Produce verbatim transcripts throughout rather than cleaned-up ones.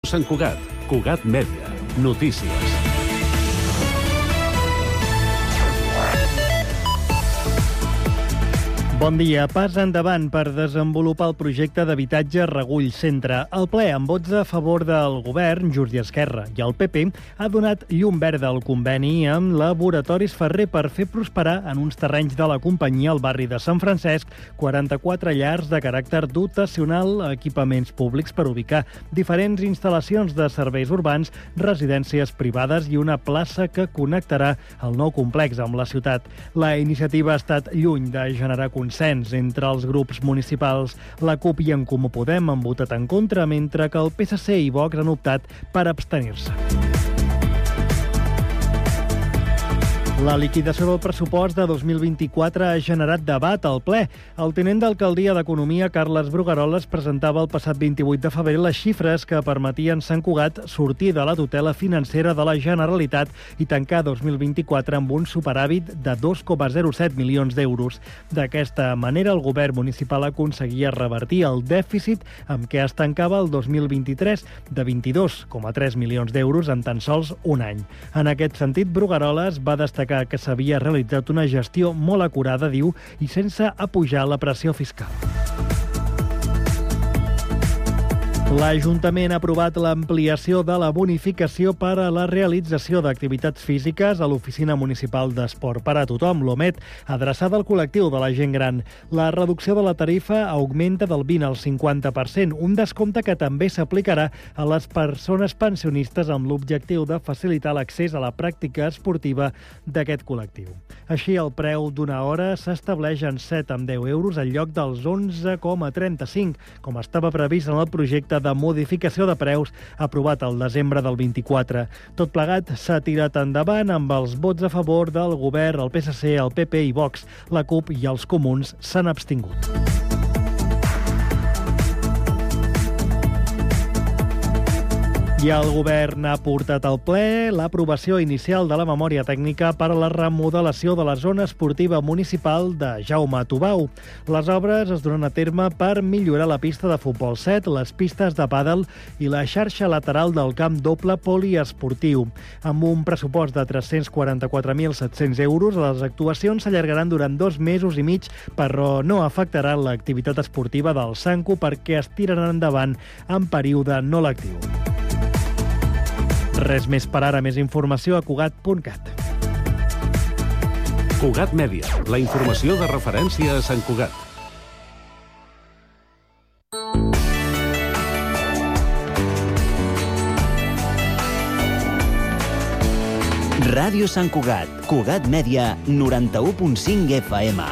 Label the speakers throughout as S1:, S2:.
S1: Sant Cugat. Cugat Mèdia. Notícies.
S2: Bon dia. Pas endavant per desenvolupar el projecte d'habitatge Regull Centre. El ple, amb vots a favor del govern, Junts i Esquerra, i el P P, ha donat llum verda al conveni amb Laboratoris Ferrer per fer prosperar en uns terrenys de la companyia al barri de Sant Francesc quaranta-quatre llars de caràcter dotacional, equipaments públics per ubicar diferents instal·lacions de serveis urbans, residències privades i una plaça que connectarà el nou complex amb la ciutat. La iniciativa ha estat lluny de generar consens entre els grups municipals. La CUP i En Comú Podem han votat en contra, mentre que el P S C i Vox han optat per abstenir-se. La liquidació del pressupost de dos mil vint-i-quatre ha generat debat al ple. El tinent d'alcaldia d'Economia, Carles Brugueroles, presentava el passat vint-i-vuit de febrer les xifres que permetien Sant Cugat sortir de la tutela financera de la Generalitat i tancar dos mil vint-i-quatre amb un superàvit de dos coma zero set milions d'euros. D'aquesta manera, el govern municipal aconseguia revertir el dèficit amb què es tancava el dos mil vint-i-tres de vint-i-dos coma tres milions d'euros en tan sols un any. En aquest sentit, Brugueroles va destacar que s'havia realitzat una gestió molt acurada, diu, i sense apujar la pressió fiscal. L'Ajuntament ha aprovat l'ampliació de la bonificació per a la realització d'activitats físiques a l'Oficina Municipal d'Esport per a tothom, l'O M E T, adreçada al col·lectiu de la gent gran. La reducció de la tarifa augmenta del vint al cinquanta per cent, un descompte que també s'aplicarà a les persones pensionistes amb l'objectiu de facilitar l'accés a la pràctica esportiva d'aquest col·lectiu. Així, el preu d'una hora s'estableix en set coma deu euros en lloc dels onze coma trenta-cinc, com estava previst en el projecte de modificació de preus aprovat al desembre del vint-i-quatre. Tot plegat s'ha tirat endavant amb els vots a favor del govern, el P S C, el P P i Vox. La CUP i els comuns s'han abstingut. I el govern ha portat al ple l'aprovació inicial de la memòria tècnica per a la remodelació de la zona esportiva municipal de Jaume Tubau. Les obres es duran a terme per millorar la pista de futbol set, les pistes de pàdel i la xarxa lateral del camp doble poliesportiu. Amb un pressupost de tres-cents quaranta-quatre mil set-cents euros, les actuacions s'allargaran durant dos mesos i mig, però no afectaran l'activitat esportiva del Sanco perquè es tiraran endavant en període no lectiu. Res més per ara. Més informació a cugat punt cat.
S1: Cugat Mèdia, la informació de referència a Sant Cugat.
S3: Ràdio Sant Cugat, Cugat Mèdia, noranta-u punt cinc F M.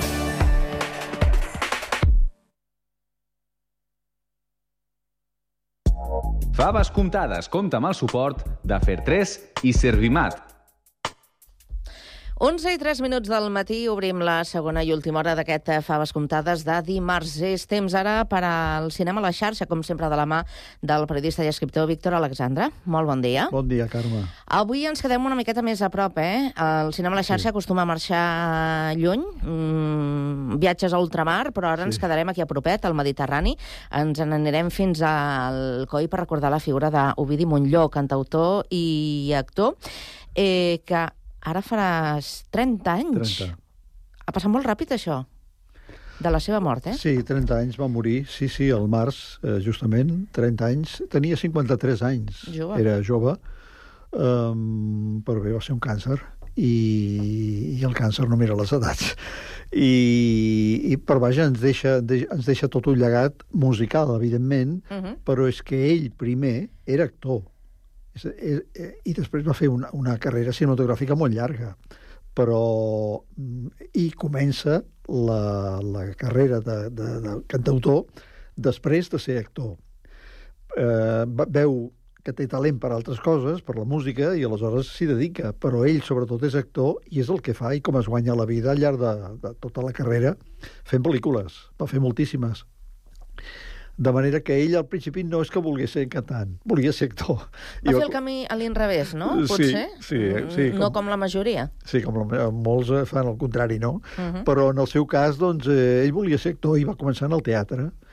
S4: Faves comptades compta amb el suport de Fertres i Servimat.
S5: onze i tres minuts del matí obrim la segona i última hora d'aquest Faves comptades de dimarts. És temps ara per al cinema a la xarxa, com sempre de la mà del periodista i escriptor Víctor Alexandre. Molt bon dia.
S6: Bon dia, Carme.
S5: Avui ens quedem una miqueta més a prop, eh? El cinema a la xarxa sí. acostuma a marxar lluny, mmm, viatges a ultramar, però ara sí. ens quedarem aquí a propet, al Mediterrani. Ens n'anirem fins al Coi per recordar la figura d'Ovidi Montllor, cantautor i actor, eh, que ara faràs trenta anys.
S6: trenta.
S5: Ha passat molt ràpid, això, de la seva mort, eh?
S6: Sí, trenta anys va morir, sí, sí, al març, eh, justament, trenta anys. Tenia cinquanta-tres anys.
S5: Jove.
S6: Era jove, um, però bé, va ser un càncer, i, i el càncer no mira les edats. I, i per vaja, ens deixa, de, ens deixa tot un llegat musical, evidentment, uh-huh. però és que ell primer era actor. I després va fer una, una carrera cinematogràfica molt llarga, però i comença la, la carrera de, de, de cantautor després de ser actor. Eh, veu que té talent per altres coses, per la música, i aleshores s'hi dedica, però ell sobretot és actor i és el que fa i com es guanya la vida al llarg de, de tota la carrera fent pel·lícules. Va fer moltíssimes. De manera que ell al principi no és que volgués ser cantant, volia ser actor.
S5: Va I fer el camí a l'inrevés, no? Potser?
S6: Sí, sí, sí.
S5: No com, com la majoria.
S6: Sí, com la, molts fan el contrari, no?
S5: Uh-huh.
S6: Però en el seu cas, doncs, eh, ell volia ser actor i va començar en el teatre.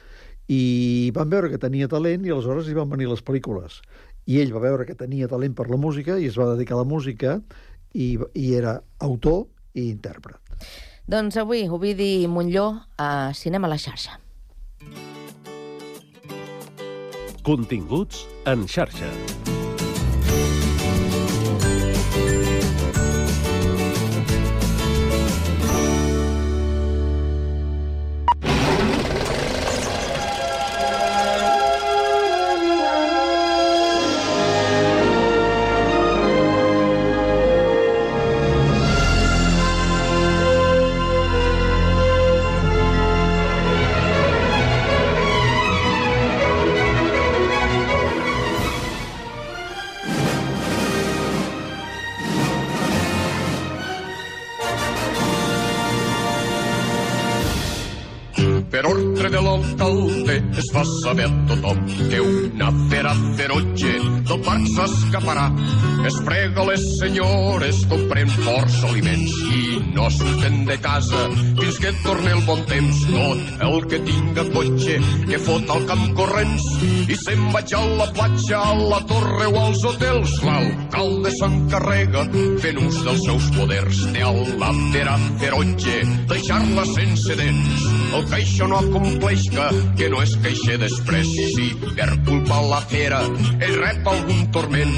S6: I van veure que tenia talent i aleshores hi van venir les pel·lícules. I ell va veure que tenia talent per la música i es va dedicar a la música i, i era autor i intèrpret.
S5: Doncs avui, Ovidi Montllor, a Cinema a la xarxa.
S1: Continguts en xarxa.
S7: Per ordre de l'alcalde es fa saber a tothom que una fera feroge del parc s'escaparà. Es prega les senyores, comprem força aliments i no surten de casa fins que torni el bon temps. Tot el que tinga cotxe que fot al camp corrents i se'n vaig a la platja, a la torre o als hotels. L'alcalde s'encarrega fent ús dels seus poders de a la fera feroge deixar-la sense dents. El que això no acompleix que, que no es queixe després si per culpa la fera es rep algun torment.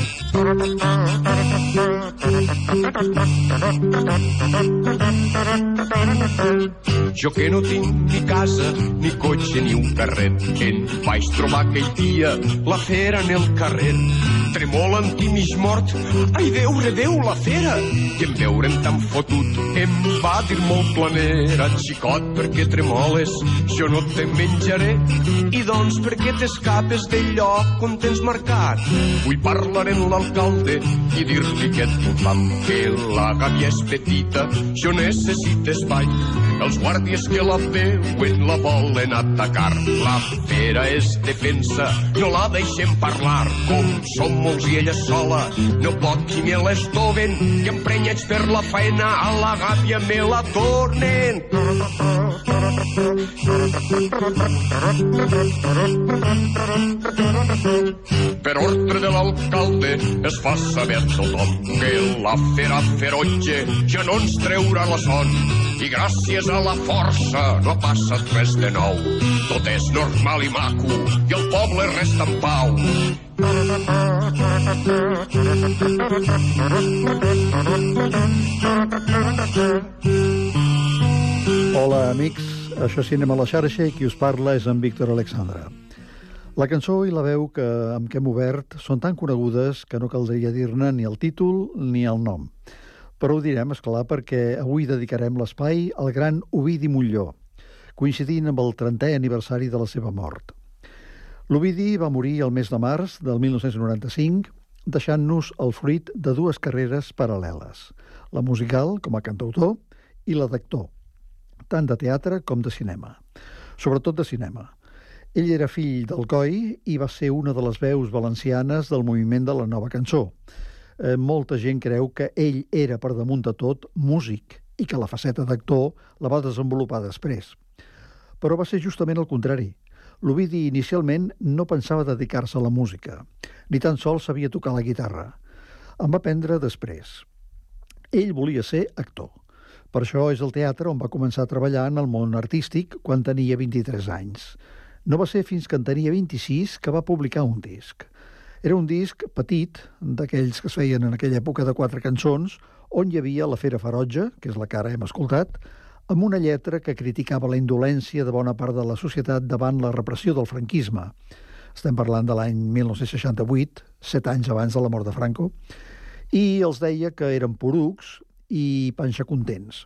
S7: Jo que no tinc ni casa, ni cotxe, ni un carret, em vaig trobar aquell dia la fera en el carrer. Tremolant i mig mort, ai, veure, Déu, la fera! I en veure'm tan fotut, em va dir molt planera, xicot, per què tremoles? Jo no te menjaré. I doncs, per què t'escapes del lloc on tens marcat? Vull parlar amb l'alcalde i dir-li que tinc fam, que la gàbia és petita, jo necessito espai. Els guàrdies que la veuen la volen atacar. La fera és defensa, no la deixem parlar. Com som molts i ella sola, no pot qui me l'estoven, que emprenyats per la faena a la gàbia me la tornen. Per ordre de l'alcalde es fa saber a tothom que la fera feroge ja no ens treurà la son. I gràcies a la força no ha passat res de nou. Tot és normal i maco i el poble resta en pau.
S6: Hola, amics. Això és Cinema a la xarxa i qui us parla és en Víctor Alexandra. La cançó i la veu que, amb què hem obert són tan conegudes que no caldria dir-ne ni el títol ni el nom. Però ho direm, esclar, perquè avui dedicarem l'espai al gran Ovidi Montllor, coincidint amb el trentè aniversari de la seva mort. L'Ovidi va morir el mes de març del mil nou-cents noranta-cinc, deixant-nos el fruit de dues carreres paral·leles, la musical, com a cantautor, i la d'actor, tant de teatre com de cinema, sobretot de cinema. Ell era fill d'Alcoi i va ser una de les veus valencianes del moviment de la nova cançó. Eh, molta gent creu que ell era, per damunt de tot, músic i que la faceta d'actor la va desenvolupar després. Però va ser justament el contrari. L'Ovidi inicialment no pensava dedicar-se a la música, ni tan sols sabia tocar la guitarra. En va aprendre després. Ell volia ser actor. Per això és el teatre on va començar a treballar en el món artístic quan tenia vint-i-tres anys. No va ser fins que en tenia vint-i-sis que va publicar un disc. Era un disc petit, d'aquells que es feien en aquella època de quatre cançons, on hi havia la fera ferotge, que és la que ara hem escoltat, amb una lletra que criticava la indolència de bona part de la societat davant la repressió del franquisme. Estem parlant de l'any mil nou-cents seixanta-vuit, set anys abans de la mort de Franco, i els deia que eren porucs i panxacontents.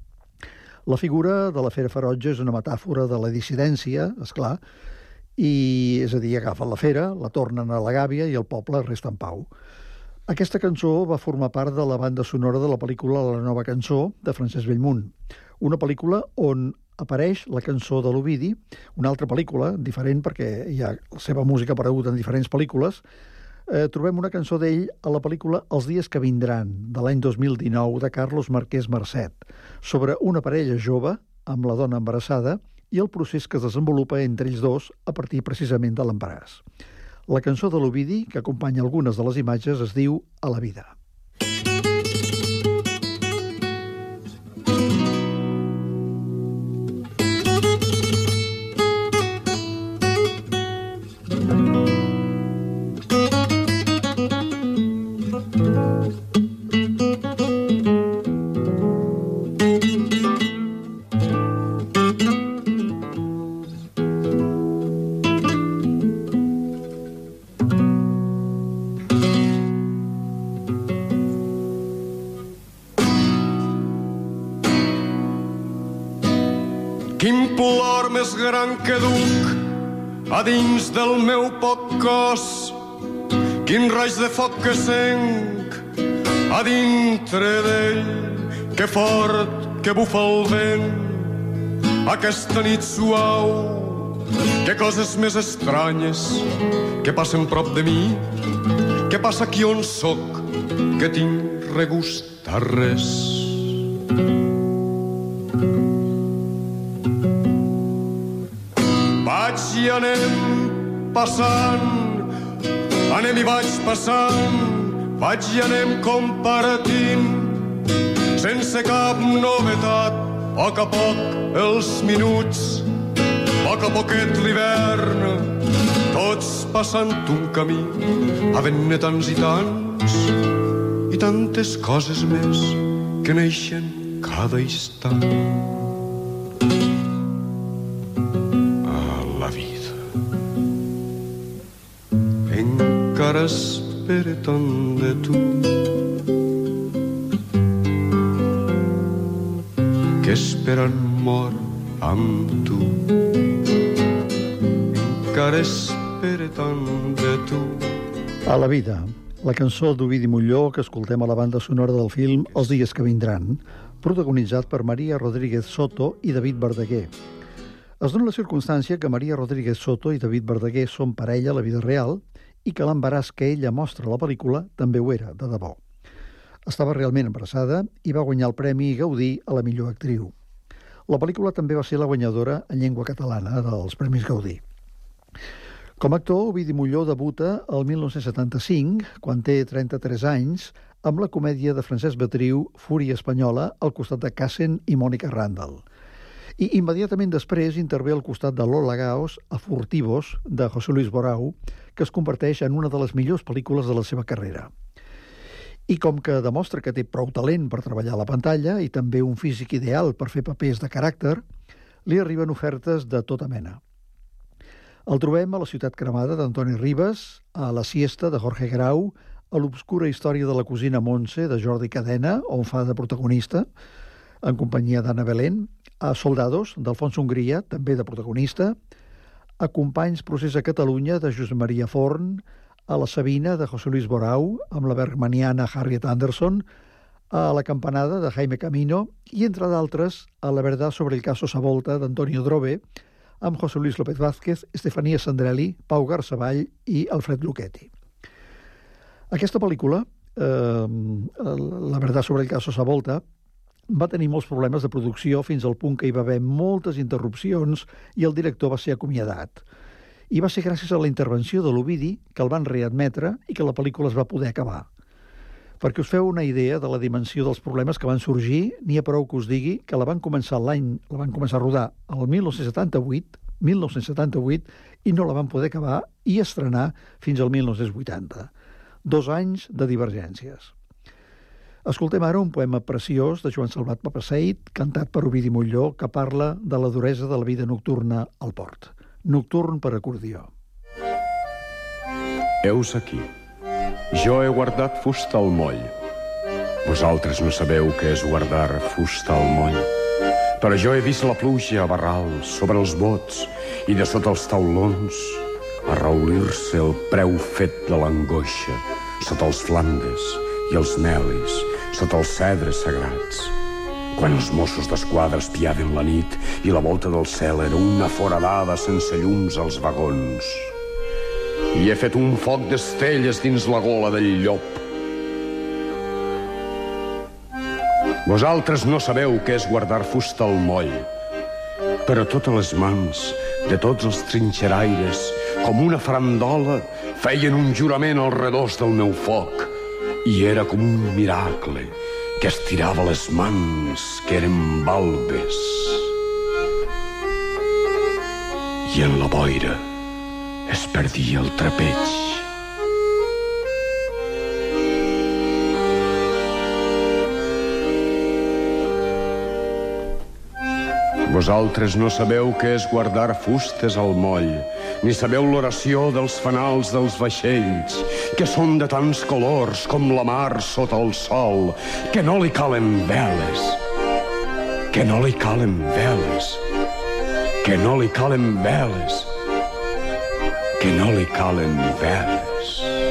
S6: La figura de la fera ferotge és una metàfora de la dissidència, esclar, i, és a dir, agafen la fera, la tornen a la gàbia i el poble resta en pau. Aquesta cançó va formar part de la banda sonora de la pel·lícula La nova cançó, de Francesc Bellmunt, una pel·lícula on apareix la cançó de l'Ovidi, una altra pel·lícula, diferent perquè hi ha la seva música aparegut en diferents pel·lícules. Eh, trobem una cançó d'ell a la pel·lícula Els dies que vindran, de l'any dos mil dinou, de Carlos Marquès Marcet, sobre una parella jove amb la dona embarassada i el procés que es desenvolupa entre ells dos a partir precisament de l'embaràs. La cançó de l'Ovidi, que acompanya algunes de les imatges, es diu A la vida.
S7: Quin plor més gran que duc a dins del meu poc cos, quin raig de foc que senc a dintre d'ell, que fort que bufa el vent aquesta nit suau, que coses més estranyes que passen prop de mi, que passa aquí on soc, que tinc regust a res. Vaig i anem passant, anem i vaig passant, vaig i anem compartint, sense cap novetat, a poc a poc els minuts, a poc a poquet l'hivern, tots passant un camí, havent-ne tants i tants, i tantes coses més que neixen cada instant. Encara espere tant de tu, que esperant mor amb tu. Encara espere tant de tu.
S6: A la vida, la cançó d'Ovidi Molló que escoltem a la banda sonora del film Els dies que vindran, protagonitzat per Maria Rodríguez Soto i David Verdaguer. Es dona la circumstància que Maria Rodríguez Soto i David Verdaguer són parella a la vida real i que l'embaràs que ella mostra a la pel·lícula també ho era, de debò. Estava realment embarassada i va guanyar el Premi Gaudí a la millor actriu. La pel·lícula també va ser la guanyadora en llengua catalana dels Premis Gaudí. Com a actor, Ovidi Molló debuta el mil nou-cents setanta-cinc, quan té trenta-tres anys, amb la comèdia de Francesc Betriu, Fúria espanyola, al costat de Cassen i Mònica Randall. I immediatament després intervé al costat de Lola Gaos a Furtivos, de José Luis Borau, que es converteix en una de les millors pel·lícules de la seva carrera. I com que demostra que té prou talent per treballar a la pantalla i també un físic ideal per fer papers de caràcter, li arriben ofertes de tota mena. El trobem a La ciutat cremada d'Antoni Ribas, a La siesta de Jorge Grau, a L'obscura història de la cosina Montse de Jordi Cadena, on fa de protagonista, en companyia d'Anna Belén, a Soldados, d'Alfonso Hongria, també de protagonista, a Companys procés a Catalunya, de Josep Maria Forn, a La Sabina, de José Luis Borau, amb la bergmaniana Harriet Anderson, a La campanada, de Jaime Camino, i, entre d'altres, a La verdad sobre el caso Savolta, d'Antonio Drobe, amb José Luis López Vázquez, Estefania Sandrelli, Pau Garsavall i Alfred Lucchetti. Aquesta pel·lícula, eh, La verdad sobre el caso Savolta, va tenir molts problemes de producció fins al punt que hi va haver moltes interrupcions i el director va ser acomiadat. I va ser gràcies a la intervenció de l'Ovidi que el van readmetre i que la pel·lícula es va poder acabar. Perquè us feu una idea de la dimensió dels problemes que van sorgir, n'hi ha prou que us digui que la van començar l'any, la van començar a rodar el mil nou-cents setanta-vuit, mil nou-cents setanta-vuit, i no la van poder acabar i estrenar fins al mil nou-cents vuitanta. Dos anys de divergències. Escoltem ara un poema preciós de Joan Salvat Papasseit, cantat per Ovidi Molló, que parla de la duresa de la vida nocturna al port. Nocturn per acordió.
S7: Heus aquí. Jo he guardat fusta al moll. Vosaltres no sabeu què és guardar fusta al moll. Però jo he vist la pluja a barrals sobre els bots i de sota els taulons arraulir-se el preu fet de l'angoixa sota els flandes i els melis sota els cedres sagrats. Quan els Mossos d'Esquadra espiaven la nit i la volta del cel era una foradada sense llums als vagons. I he fet un foc d'estelles dins la gola del llop. Vosaltres no sabeu què és guardar fusta al moll. però totes les mans de tots els trinxeraires, com una farandola, feien un jurament al redós del meu foc. I era com un miracle que estirava les mans que eren balbes. I en la boira es perdia el trapeig. Vosaltres no sabeu què és guardar fustes al moll, ni sabeu l'oració dels fanals dels vaixells, que són de tants colors com la mar sota el sol, que no li calen veles, que no li calen veles, que no li calen veles, que no li calen veles.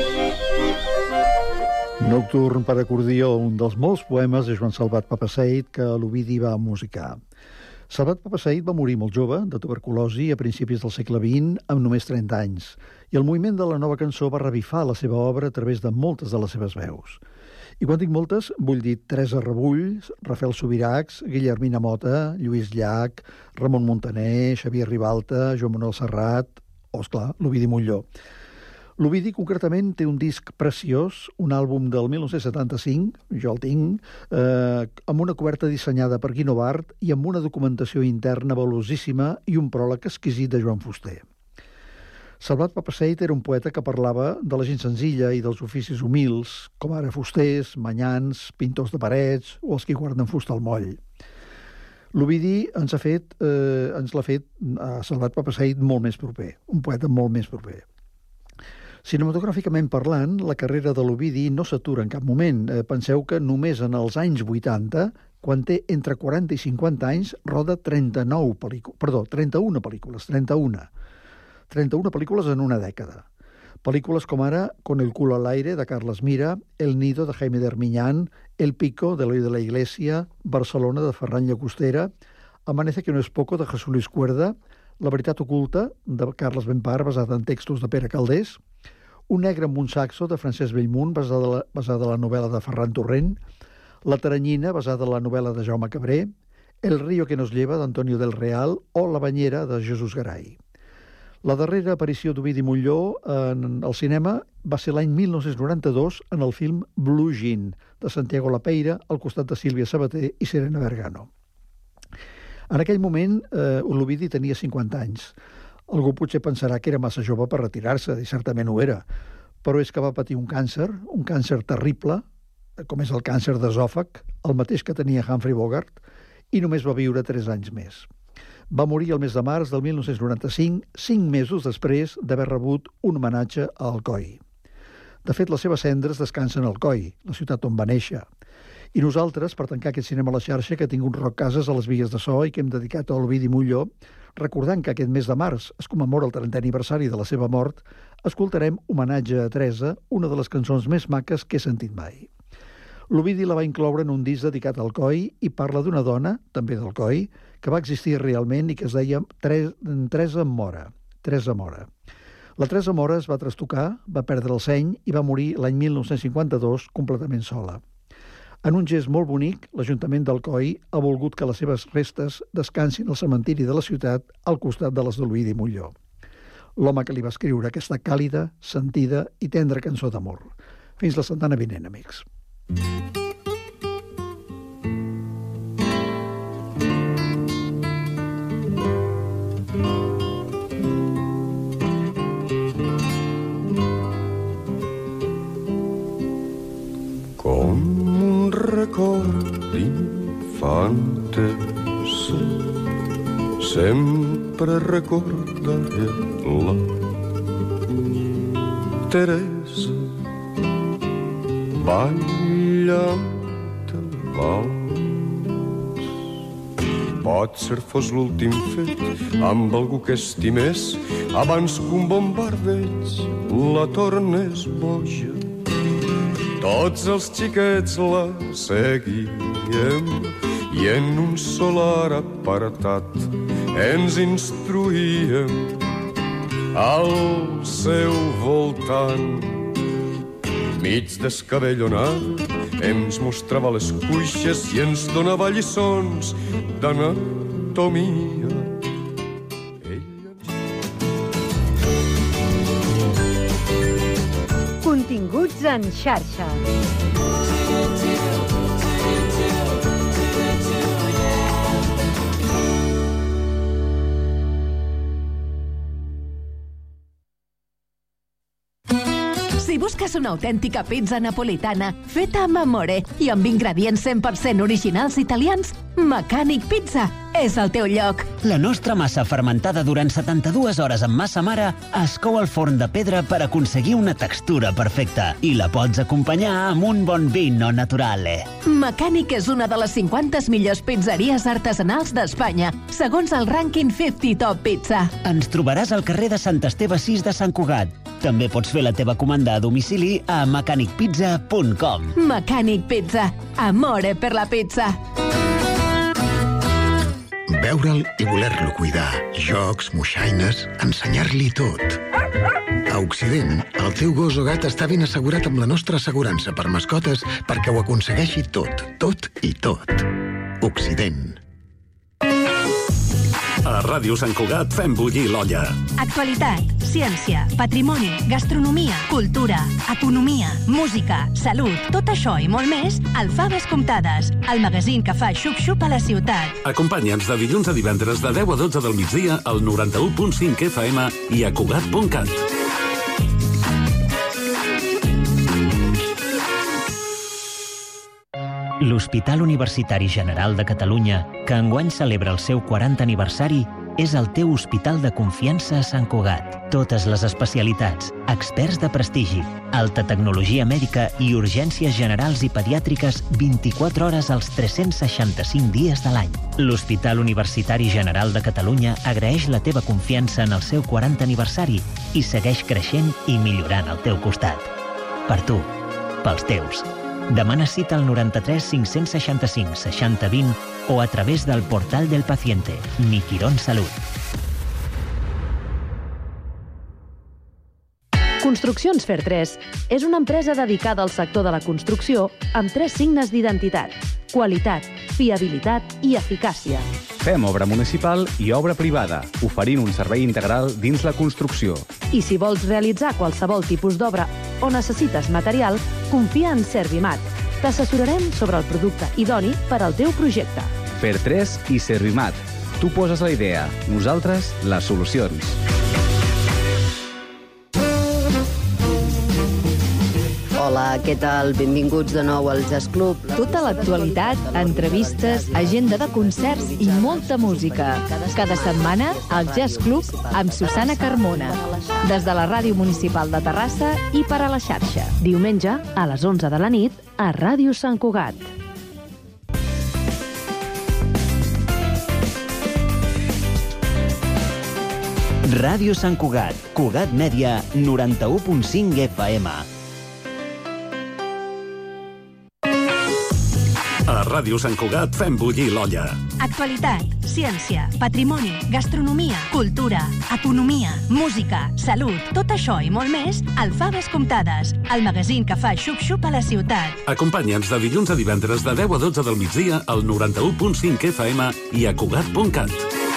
S6: Nocturn per acordió, un dels molts poemes de Joan Salvat Papasseit que l'Ovidi va musicar. Salvat Papasseit va morir molt jove, de tuberculosi, a principis del segle vint, amb només trenta anys, i el moviment de la nova cançó va revifar la seva obra a través de moltes de les seves veus. I quan dic moltes, vull dir Teresa Rebull, Rafael Subirachs, Guillermina Mota, Lluís Llach, Ramon Muntaner, Xavier Ribalta, Joan Manuel Serrat, o, esclar, l'Ovidi Montllor. L'Ovidi, concretament, té un disc preciós, un àlbum del dinou setanta-cinc, jo el tinc, eh, amb una coberta dissenyada per Guino Bart i amb una documentació interna valuosíssima i un pròleg exquisit de Joan Fuster. Salvat Papasseit era un poeta que parlava de la gent senzilla i dels oficis humils, com ara fusters, manyans, pintors de parets o els que guarden fusta al moll. L'Ovidi ens ha fet, eh, ens l'ha fet a Salvat Papasseit molt més proper, un poeta molt més proper. Cinematogràficament parlant, la carrera de l'Ovidi no s'atura en cap moment. Eh, penseu que només en els anys vuitanta, quan té entre quaranta i cinquanta anys, roda trenta-nou pel·lícules, perdó, trenta-una pel·lícules, trenta-una. trenta-una pel·lícules en una dècada. Pel·lícules com ara Con el culo al aire, de Carles Mira, El nido, de Jaime d'Armiñán, El pico, de Eloy de la Iglesia, Barcelona, de Ferran Llagostera, Amanece que no es poco, de Jesús Luis Cuerda, La veritat oculta, de Carles Benpar, basada en textos de Pere Calders, Un negre amb un saxo, de Francesc Bellmunt, basada, la, basada en la novel·la de Ferran Torrent, La teranyina, basada en la novel·la de Jaume Cabré, El río que nos lleva, d'Antonio del Real, o La banyera, de Jesús Garay. La darrera aparició d'Ovidi Montllor en el cinema va ser l'any dinou noranta-dos en el film Blue Jean, de Santiago Lapeira, al costat de Sílvia Sabater i Serena Vergano. En aquell moment, eh, l'Ovidi tenia cinquanta anys. Algú potser pensarà que era massa jove per retirar-se, i certament ho era, però és que va patir un càncer, un càncer terrible, com és el càncer d'esòfag, el mateix que tenia Humphrey Bogart, i només va viure tres anys més. Va morir el mes de març del dinou noranta-cinc, cinc mesos després d'haver rebut un homenatge a Alcoi. De fet, les seves cendres descansen a Alcoi, la ciutat on va néixer. I nosaltres, per tancar aquest cinema a la xarxa, que ha tingut Roc Cases a les vies de so i que hem dedicat a l'Ovidi Montllor, recordant que aquest mes de març es commemora el trentè aniversari de la seva mort, escoltarem Homenatge a Teresa, una de les cançons més maques que he sentit mai. L'Ovidi la va incloure en un disc dedicat al Alcoi i parla d'una dona, també d'Alcoi, que va existir realment i que es deia Teresa Mora. Teresa Mora. La Teresa Mora es va trastocar, va perdre el seny i va morir l'any dinou cinquanta-dos completament sola. En un gest molt bonic, l'Ajuntament d'Alcoi ha volgut que les seves restes descansin al cementiri de la ciutat al costat de les de l'Ovidi Montllor. L'home que li va escriure aquesta càlida, sentida i tendra cançó d'amor. Fins la setmana vinent, amics.
S7: Record d'infantesa, sempre recordaré la Teresa ballant el vals. Potser fos l'últim fet amb algú que estimés abans que un bombardeig la tornés boja. Tots els xiquets la seguíem i en un solar apartat ens instruïem al seu voltant. Mig descabellonada ens mostrava les cuixes i ens donava lliçons d'anatomia.
S8: Benvinguts en xarxa.
S9: Si busques una autèntica pizza napolitana feta amb amore i amb ingredients cent per cent originals italians, Mecànic Pizza és el teu lloc.
S3: La nostra massa fermentada durant setanta-dues hores amb massa mare es cou al forn de pedra per aconseguir una textura perfecta i la pots acompanyar amb un bon vino naturale.
S9: Mecànic és una de les cinquanta millors pizzeries artesanals d'Espanya, segons el rànquing cinquanta Top Pizza.
S3: Ens trobaràs al carrer de Sant Esteve sis de Sant Cugat. També pots fer la teva comanda a domicili a mecànic pizza punt com.
S9: Mecànic Pizza. Amore per la pizza.
S10: Veure'l i voler-lo cuidar. Jocs, moixaines, ensenyar-li tot. A Occident, el teu gos o gat està ben assegurat amb la nostra assegurança per mascotes perquè ho aconsegueixi tot, tot i tot. Occident.
S1: A Ràdio Sant Cugat fem bullir l'olla.
S11: Actualitat, ciència, patrimoni, gastronomia, cultura, economia, música, salut, tot això i molt més al Faves Comptades, el magazín que fa xup-xup a la ciutat.
S1: Acompanya'ns de dilluns a divendres de deu a dotze del migdia al noranta-u punt cinc F M i a Cugat punt cat.
S3: L'Hospital Universitari General de Catalunya, que enguany celebra el seu quaranta aniversari, és el teu hospital de confiança a Sant Cugat. Totes les especialitats, experts de prestigi, alta tecnologia mèdica i urgències generals i pediàtriques vint-i-quatre hores als tres-cents seixanta-cinc dies de l'any. L'Hospital Universitari General de Catalunya agraeix la teva confiança en el seu quaranta aniversari i segueix creixent i millorant al teu costat. Per tu, pels teus. Demana cita al noranta-tres cinc-cents seixanta-cinc seixanta vint o a través del portal del paciente, Mi Quirón Salut.
S12: Construccions Fer tres és una empresa dedicada al sector de la construcció amb tres signes d'identitat: qualitat, fiabilitat i eficàcia.
S4: Fem obra municipal i obra privada, oferint un servei integral dins la construcció.
S12: I si vols realitzar qualsevol tipus d'obra o necessites material, confia en Servimat. T'assessorarem sobre el producte idoni per al teu projecte.
S4: Fer tres i Servimat. Tu poses la idea, nosaltres les solucions.
S13: Hola, què tal? Benvinguts de nou al Jazz Club.
S14: Tota l'actualitat, entrevistes, agenda de concerts i molta música. Cada setmana, al Jazz Club amb Susana Carmona. Des de la Ràdio Municipal de Terrassa i per a la xarxa.
S12: Diumenge, a les onze de la nit, a Ràdio Sant Cugat.
S3: Ràdio Sant Cugat, Cugat Mèdia, noranta-u punt cinc F M.
S1: A Ràdio Sant Cugat fem bullir l'olla.
S11: Actualitat, ciència, patrimoni, gastronomia, cultura, economia, música, salut, tot això i molt més al Faves Comptades, el magazín que fa xup-xup a la ciutat.
S1: Acompanya'ns de dilluns a divendres de deu a dotze del migdia al noranta-u punt cinc F M i a Cugat punt cat.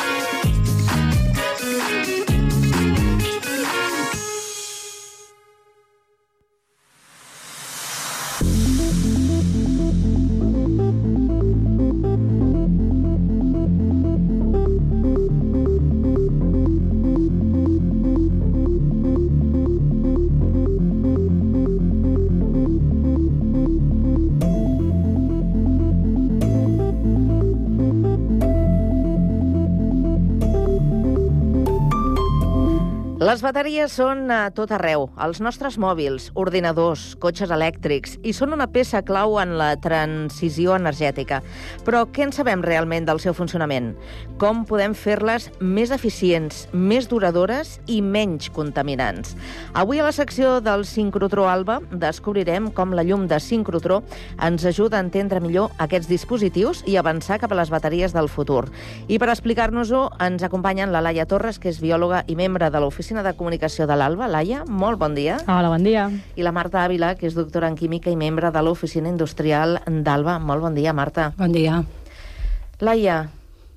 S5: Les bateries són a tot arreu, als nostres mòbils, ordinadors, cotxes elèctrics, i són una peça clau en la transició energètica. Però què en sabem realment del seu funcionament? Com podem fer-les més eficients, més duradores i menys contaminants? Avui a la secció del sincrotró Alba descobrirem com la llum de sincrotró ens ajuda a entendre millor aquests dispositius i avançar cap a les bateries del futur. I per explicar-nos-ho ens acompanyen la Laia Torres, que és biòloga i membre de l'Oficina de Comunicació de l'Alba. Laia, molt bon dia.
S15: Hola, bon dia.
S5: I la Marta Ávila, que és doctora en Química i membre de l'Oficina Industrial d'Alba. Molt bon dia, Marta.
S15: Bon dia.
S5: Laia,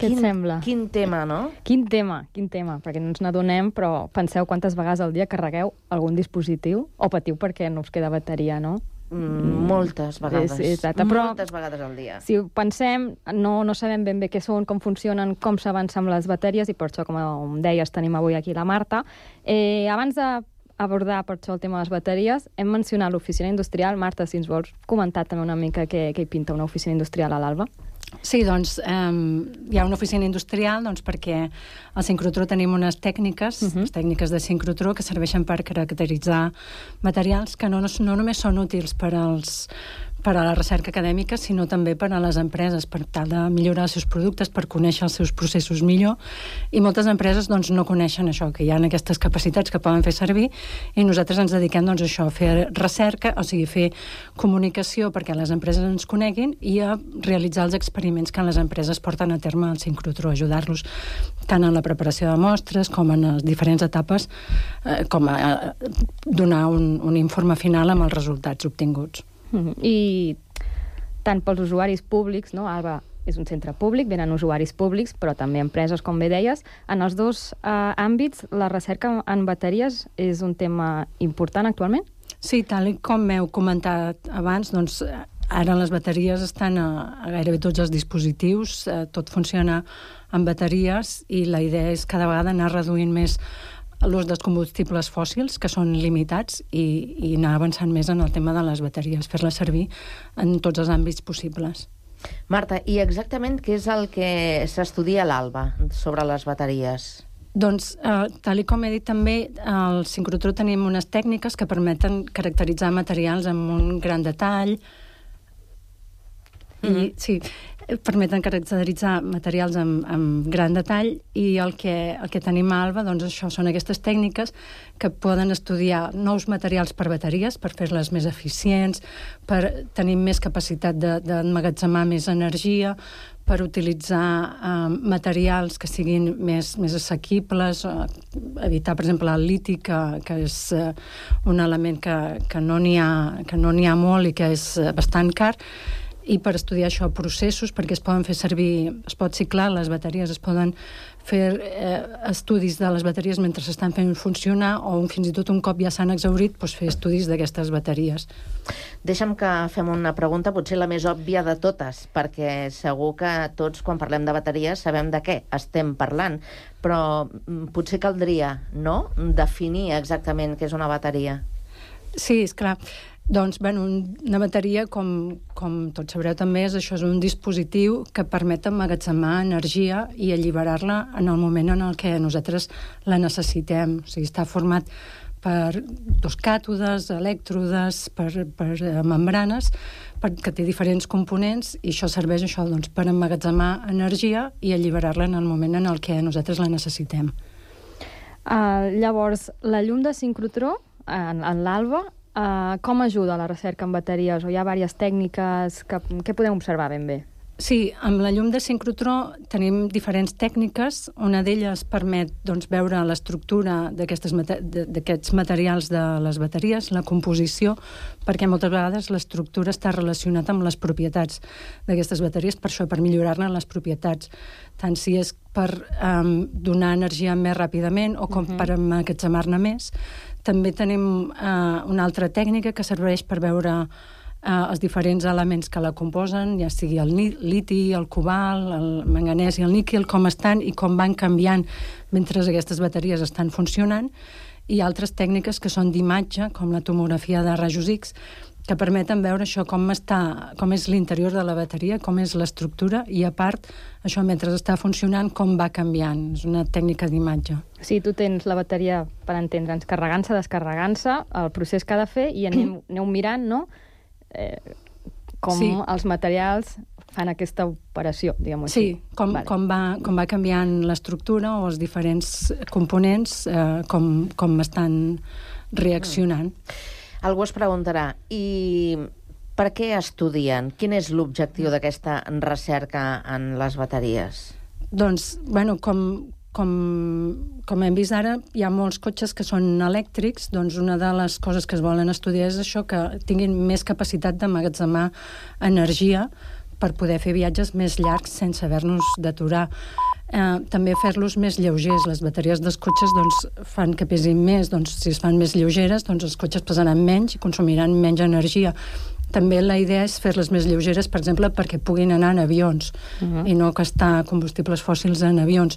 S15: Què et sembla?
S5: Quin tema, no?
S15: Quin tema, quin tema, perquè no ens n'adonem, però penseu quantes vegades al dia carregueu algun dispositiu o patiu perquè no us queda bateria, no?
S5: Mm, moltes vegades.
S15: Sí, exacte, però
S5: moltes vegades al dia.
S15: Si ho pensem, no, no sabem ben bé què són, com funcionen, com s'avancen les bateries, i per això, com em deies, tenim avui aquí la Marta. Eh, abans d'abordar per això el tema de les bateries, hem mencionat l'oficina industrial. Marta, si ens vols comentar també una mica què, què hi pinta una oficina industrial a l'Alba.
S16: Sí, doncs eh, hi ha una oficina industrial doncs, perquè al sincrotró tenim unes tècniques, uh-huh. les tècniques de sincrotró, que serveixen per caracteritzar materials que no, no, no només són útils per als per a la recerca acadèmica, sinó també per a les empreses, per tal de millorar els seus productes, per conèixer els seus processos millor, i moltes empreses doncs, no coneixen això, que hi ha aquestes capacitats que poden fer servir, i nosaltres ens dediquem doncs, a això, a fer recerca, o sigui, fer comunicació perquè les empreses ens coneguin i a realitzar els experiments que les empreses porten a terme al sincrotró, ajudar-los tant en la preparació de mostres com en les diferents etapes, eh, com a eh, donar un, un informe final amb els resultats obtinguts.
S15: Mm-hmm. I tant pels usuaris públics, no? Alba és un centre públic, venen usuaris públics, però també empreses, com bé deies. En els dos eh, àmbits, la recerca en bateries és un tema important actualment?
S16: Sí, tal com heu comentat abans, doncs ara les bateries estan a, a gairebé tots els dispositius, eh, tot funciona amb bateries, i la idea és cada vegada anar reduint més l'ús dels combustibles fòssils, que són limitats, i, i anar avançant més en el tema de les bateries, fer-les servir en tots els àmbits possibles.
S5: Marta, i exactament què és el que s'estudia a l'Alba sobre les bateries?
S16: Doncs, eh, tal com he dit també, al sincrotró tenim unes tècniques que permeten caracteritzar materials amb un gran detall, i mm-hmm. sí, permeten caracteritzar materials amb, amb gran detall, i el que, el que tenim a Alba, doncs això, són aquestes tècniques que poden estudiar nous materials per bateries, per fer-les més eficients, per tenir més capacitat d'emmagatzemar més energia, per utilitzar eh, materials que siguin més, més assequibles, eh, evitar, per exemple, el liti, que, que és eh, un element que, que no n'hi ha, que no n'hi ha molt i que és bastant car, i per estudiar això, processos, perquè es poden fer servir, es pot ciclar les bateries, es poden fer eh, estudis de les bateries mentre s'estan fent funcionar, o un, fins i tot un cop ja s'han exhaurit, doncs fer estudis d'aquestes bateries.
S5: Deixa'm que fem una pregunta, potser la més òbvia de totes, perquè segur que tots, quan parlem de bateries, sabem de què estem parlant, però potser caldria, no?, definir exactament què és una bateria.
S16: Sí, és clar. Doncs, bueno, una bateria, com, com tots sabreu també, és això, és un dispositiu que permet emmagatzemar energia i alliberar-la en el moment en el que nosaltres la necessitem. O sigui, està format per dos càtodes, elèctrodes, per, per membranes, per, que té diferents components, i això serveix això, doncs, per emmagatzemar energia i alliberar-la en el moment en el que nosaltres la necessitem.
S15: Uh, llavors, la llum de sincrotró en, en l'Alba, Uh, com ajuda a la recerca en bateries? O hi ha diverses tècniques que, que podem observar ben bé?
S16: Sí, amb la llum de sincrotró tenim diferents tècniques. Una d'elles permet doncs, veure l'estructura d'aquests materials de les bateries, la composició, perquè moltes vegades l'estructura està relacionada amb les propietats d'aquestes bateries, per això, per millorar-ne les propietats, tant si és per um, donar energia més ràpidament o com uh-huh. per emmagatzemar-ne més. També tenim uh, una altra tècnica que serveix per veure uh, els diferents elements que la composen, ja sigui el liti, el cobalt, el manganès i el níquel, com estan i com van canviant mentre aquestes bateries estan funcionant, i altres tècniques que són d'imatge, com la tomografia de rajos X, que permeten veure això, com està, com és l'interior de la bateria, com és l'estructura, i a part, això mentre està funcionant, com va canviant. És una tècnica d'imatge.
S15: Sí, tu tens la bateria, per entendre'ns, carregant-se, descarregant-se, el procés que ha de fer, i aneu, aneu mirant, no?, eh, com sí. els materials fan aquesta operació, diguem-ho així.
S16: Sí, com, vale. com, va, com va canviant l'estructura o els diferents components, eh, com, com estan reaccionant.
S5: Mm. Algú es preguntarà, i per què estudien? Quin és l'objectiu d'aquesta recerca en les bateries?
S16: Doncs, bueno, com, com, com hem vist ara, hi ha molts cotxes que són elèctrics, doncs una de les coses que es volen estudiar és això, que tinguin més capacitat d'emmagatzemar energia per poder fer viatges més llargs sense haver-nos d'aturar. Eh, també fer-los més lleugers. Les bateries dels cotxes doncs, fan que pesin més. Doncs, si es fan més lleugeres, doncs els cotxes pesaran menys i consumiran menys energia. També la idea és fer-les més lleugeres, per exemple, perquè puguin anar en avions uh-huh. i no gastar combustibles fòssils en avions.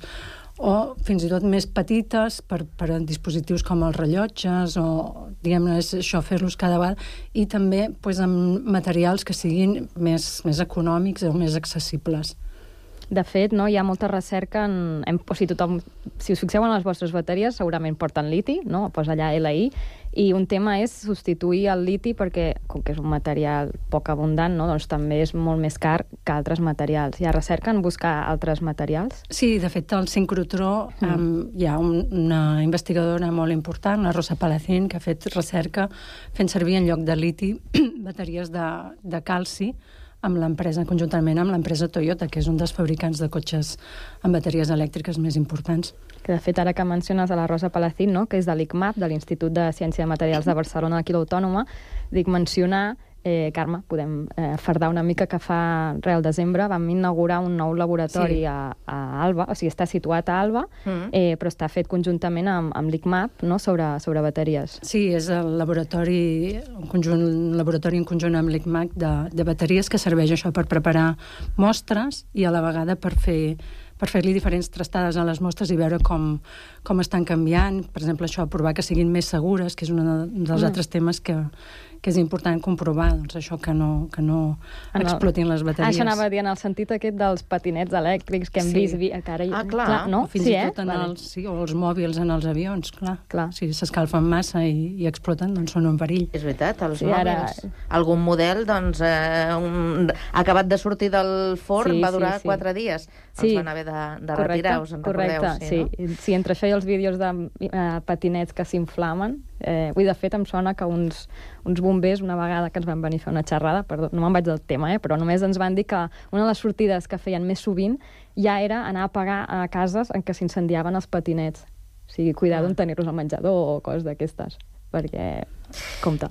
S16: O fins i tot més petites per, per a dispositius com els rellotges o, diguem-ne, això, fer-los cada vegada, i també pues, amb materials que siguin més, més econòmics o més accessibles.
S15: De fet, no, hi ha molta recerca en, en o sigui, tothom, si us fixeu en les vostres bateries, segurament porten liti, no? Posa allà L I, i un tema és substituir el liti perquè, com que és un material poc abundant, no? Doncs també és molt més car que altres materials. Hi ha recerca en buscar altres materials?
S16: Sí, de fet, al sincrotró mm. um, hi ha un, una investigadora molt important, la Rosa Palacín, que ha fet recerca fent servir en lloc de liti bateries de, de calci, amb l'empresa, conjuntament amb l'empresa Toyota, que és un dels fabricants de cotxes amb bateries elèctriques més importants.
S15: Que de fet, ara que menciones a la Rosa Palacín, no?, que és de l'I C M A P, de l'Institut de Ciència de Materials de Barcelona, aquí a l'Autònoma, dic mencionar, eh, Carme, podem eh, fardar una mica, que fa re al desembre vam inaugurar un nou laboratori sí. a, a Alba, o sigui, està situat a Alba, mm. eh, però està fet conjuntament amb, amb l'I C M A P, no?, sobre, sobre bateries.
S16: Sí, és el laboratori, un conjunt, un laboratori en conjunt amb l'I C M A P de, de bateries que serveix això per preparar mostres i a la vegada per fer per fer-li diferents trastades a les mostres i veure com, com estan canviant. Per exemple, això, provar que siguin més segures, que és un dels mm. altres temes que, que és important comprovar, doncs això, que no, que no el... explotin les bateries.
S15: Ah, això anava a dir en el sentit aquest dels patinets elèctrics que hem
S16: sí.
S15: vist... Vi... Cara,
S16: ah, clar.
S15: clar no?
S16: O fins
S15: sí,
S16: i tot
S15: eh?
S16: en
S15: vale.
S16: els, sí, o els mòbils en els avions, clar.
S15: clar.
S16: Si s'escalfen massa i, i exploten, doncs són un perill.
S5: És veritat, els
S15: sí,
S5: mòbils.
S15: Ara...
S5: Algun model, doncs, eh, un... acabat de sortir del forn,
S15: sí,
S5: va durar
S15: sí, sí.
S5: quatre dies.
S15: Sí.
S5: Els van haver de, de retirar, us en
S15: correcte,
S5: recordeu? Sí,
S15: sí.
S5: no?
S15: sí, entre això i els vídeos de uh, patinets que s'inflamen, eh, vull, de fet, em sona que uns, uns bombers, una vegada que ens van venir a fer una xerrada, perdó, no me'n vaig del tema, eh, però només ens van dir que una de les sortides que feien més sovint ja era anar a pagar a cases en què s'incendiaven els patinets. O sigui, cuidar ah. d'on tenir-los al menjador o coses d'aquestes, perquè... Compte.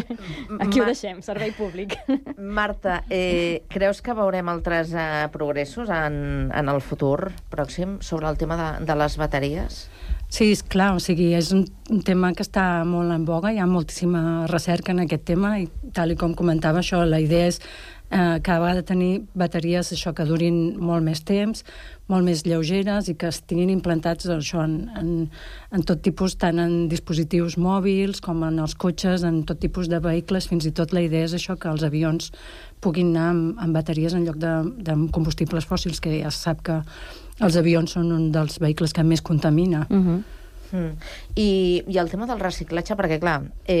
S15: Aquí ho deixem, servei públic.
S5: Marta, eh, creus que veurem altres eh, progressos en, en el futur pròxim sobre el tema de, de les bateries?
S16: Sí, és clar, o sigui, és un, un tema que està molt en boga, hi ha moltíssima recerca en aquest tema i tal i com comentava això, la idea és eh, que ha de tenir bateries això que durin molt més temps, molt més lleugeres i que estiguin implantats això, en, en, en tot tipus, tant en dispositius mòbils com en els cotxes, en tot tipus de vehicles. Fins i tot la idea és això, que els avions puguin anar amb, amb bateries en lloc de, de combustibles fòssils, que ja se sap que els avions són un dels vehicles que més contamina.
S5: Uh-huh. mm. I, I el tema del reciclatge, perquè clar...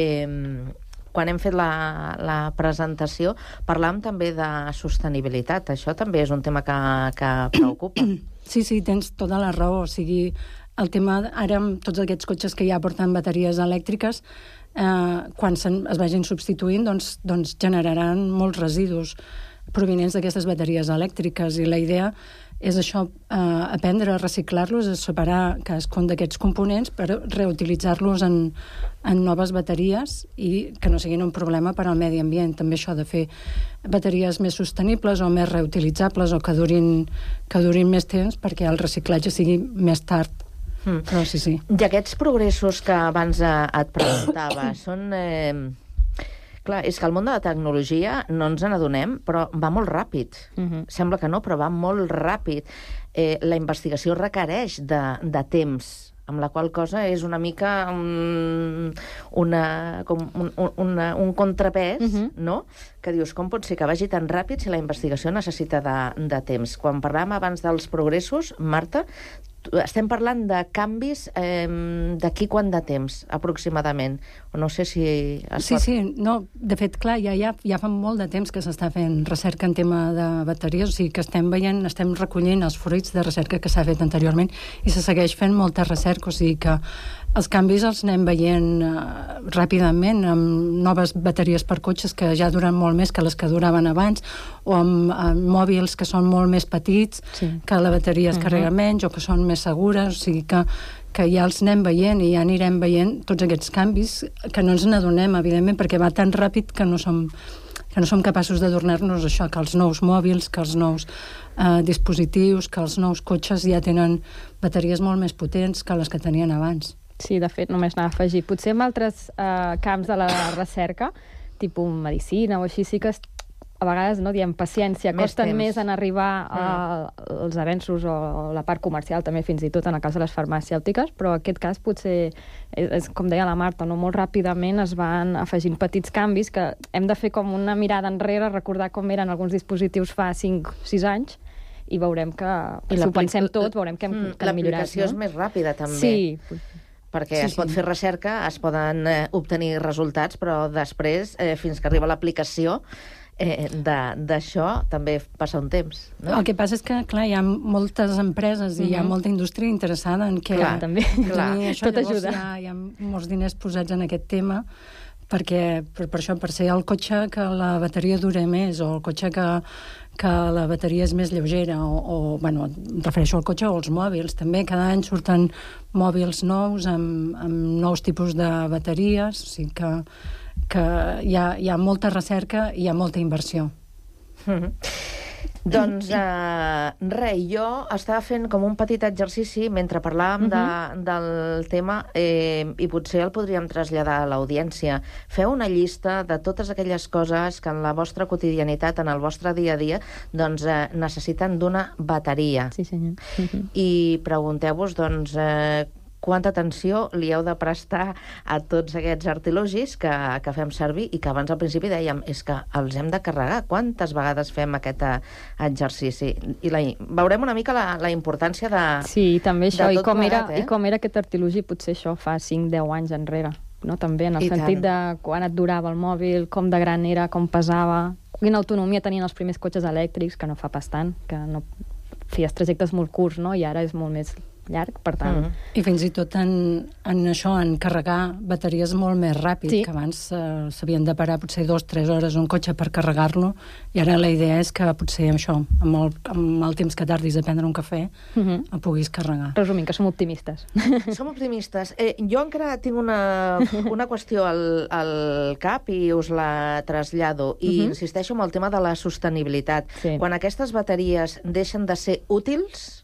S5: Eh, quan hem fet la, la presentació, parlàvem també de sostenibilitat. Això també és un tema que, que preocupa.
S16: Sí, sí, tens tota la raó. O sigui, el tema, ara amb tots aquests cotxes que ja porten bateries elèctriques, eh, quan es vagin substituint, doncs, doncs generaran molts residus provinents d'aquestes bateries elèctriques. I la idea és això, eh, aprendre a reciclar-los, a separar cadascun d'aquests components per reutilitzar-los en, en noves bateries i que no siguin un problema per al medi ambient. També això de fer bateries més sostenibles o més reutilitzables o que durin, que durin més temps perquè el reciclatge sigui més tard. Mm. Però sí, sí.
S5: I aquests progressos que abans eh, et preguntava són... Eh... Clar, és que el món de la tecnologia no ens n'adonem, però va molt ràpid. Uh-huh. Sembla que no, però va molt ràpid. Eh, la investigació requereix de, de temps, amb la qual cosa és una mica un, una, com un, una, un contrapès, uh-huh. no? Que dius, com pot ser que vagi tan ràpid si la investigació necessita de, de temps? Quan parlàvem abans dels progressos, Marta, estem parlant de canvis eh, d'aquí quant de temps, aproximadament? O no sé si...
S16: Sí, pot... sí, no, de fet, clar, ja, ja, ja fa molt de temps que s'està fent recerca en tema de bateries, o sigui que estem veient, estem recollint els fruits de recerca que s'ha fet anteriorment i se segueix fent molta recerca, o sigui que els canvis els anem veient uh, ràpidament amb noves bateries per cotxes que ja duren molt més que les que duraven abans, o amb, amb mòbils que són molt més petits, sí. que la bateria es carrega uh-huh. menys o que són més segures, o sigui que, que ja els anem veient i ja anirem veient tots aquests canvis, que no ens n'adonem, evidentment, perquè va tan ràpid que no som, que no som capaços d'adornar-nos això, que els nous mòbils, que els nous eh, dispositius, que els nous cotxes ja tenen bateries molt més potents que les que tenien abans.
S15: Sí, de fet, només anava a afegir. Potser en altres eh, camps de la recerca, tipus medicina o així, sí que a vegades no diem paciència,
S5: Més
S15: costen
S5: temps.
S15: més en arribar
S5: Mm.
S15: als avenços o la part comercial, també fins i tot en el cas de les farmacèutiques, però en aquest cas potser, és, és, com deia la Marta, no? Molt ràpidament es van afegint petits canvis que hem de fer com una mirada enrere, recordar com eren alguns dispositius fa cinc sis anys, i veurem que,
S5: I
S15: si ho
S5: l'apli-
S15: pensem tot, veurem que hem,
S5: Mm,
S15: que hem millorat.
S5: L'aplicació
S15: No?
S5: és més ràpida, també.
S15: Sí.
S5: Perquè
S15: Sí,
S5: es pot
S15: sí.
S5: fer recerca, es poden eh, obtenir resultats, però després, eh, fins que arriba l'aplicació, eh, de- d'això també passa un temps. No?
S16: El que passa és que, clar, hi ha moltes empreses i hi ha
S5: Mhm.
S16: molta indústria interessada en què...
S5: Clar, també. Clar.
S16: Això,
S15: Tot
S16: llavors
S15: ajuda.
S16: Hi ha, hi ha molts diners posats en aquest tema perquè, per, per això, per ser el cotxe que la bateria dura més o el cotxe que, que la bateria és més lleugera o, o bueno, em refereixo al cotxe o als mòbils també, cada any surten mòbils nous amb, amb nous tipus de bateries, o sigui que, que hi ha, hi ha molta recerca i hi ha molta inversió.
S5: Mhm. Doncs, eh, res, jo estava fent com un petit exercici mentre parlàvem de, del tema eh, i potser el podríem traslladar a l'audiència. Feu una llista de totes aquelles coses que en la vostra quotidianitat, en el vostre dia a dia, doncs eh, necessiten d'una bateria.
S15: Sí, senyor.
S5: I pregunteu-vos, doncs, eh, quanta atenció li heu de prestar a tots aquests artilogis que, que fem servir i que abans al principi dèiem és que els hem de carregar. Quantes vegades fem aquest eh, exercici? I la, veurem una mica la, la importància de
S15: Sí, i també això,
S5: de
S15: i
S5: tot
S15: com,
S5: plegat,
S15: era,
S5: eh?
S15: i com era aquest artilogi potser això fa cinc deu anys enrere, no? També en el
S5: I
S15: sentit
S5: tant.
S15: de quan et durava el mòbil, com de gran era, com pesava, quina autonomia tenien els primers cotxes elèctrics, que no fa pas tant, que no feies trajectes molt curts, no? I ara és molt més llarg, per tant...
S5: Mm.
S16: I fins i tot en, en això, en carregar bateries molt més ràpid,
S15: Sí.
S16: que abans eh, s'havien de parar potser dos o tres hores un cotxe per carregar-lo, i ara la idea és que potser això, amb el, amb el temps que tardis a prendre un cafè,
S15: Uh -huh.
S16: el puguis carregar.
S15: Resumint, que som optimistes.
S5: Som optimistes. Eh, jo encara tinc una, una qüestió al, al cap i us la trasllado. I
S15: Mhm.
S5: insisteixo en el tema de la sostenibilitat.
S15: Sí.
S5: Quan aquestes bateries deixen de ser útils,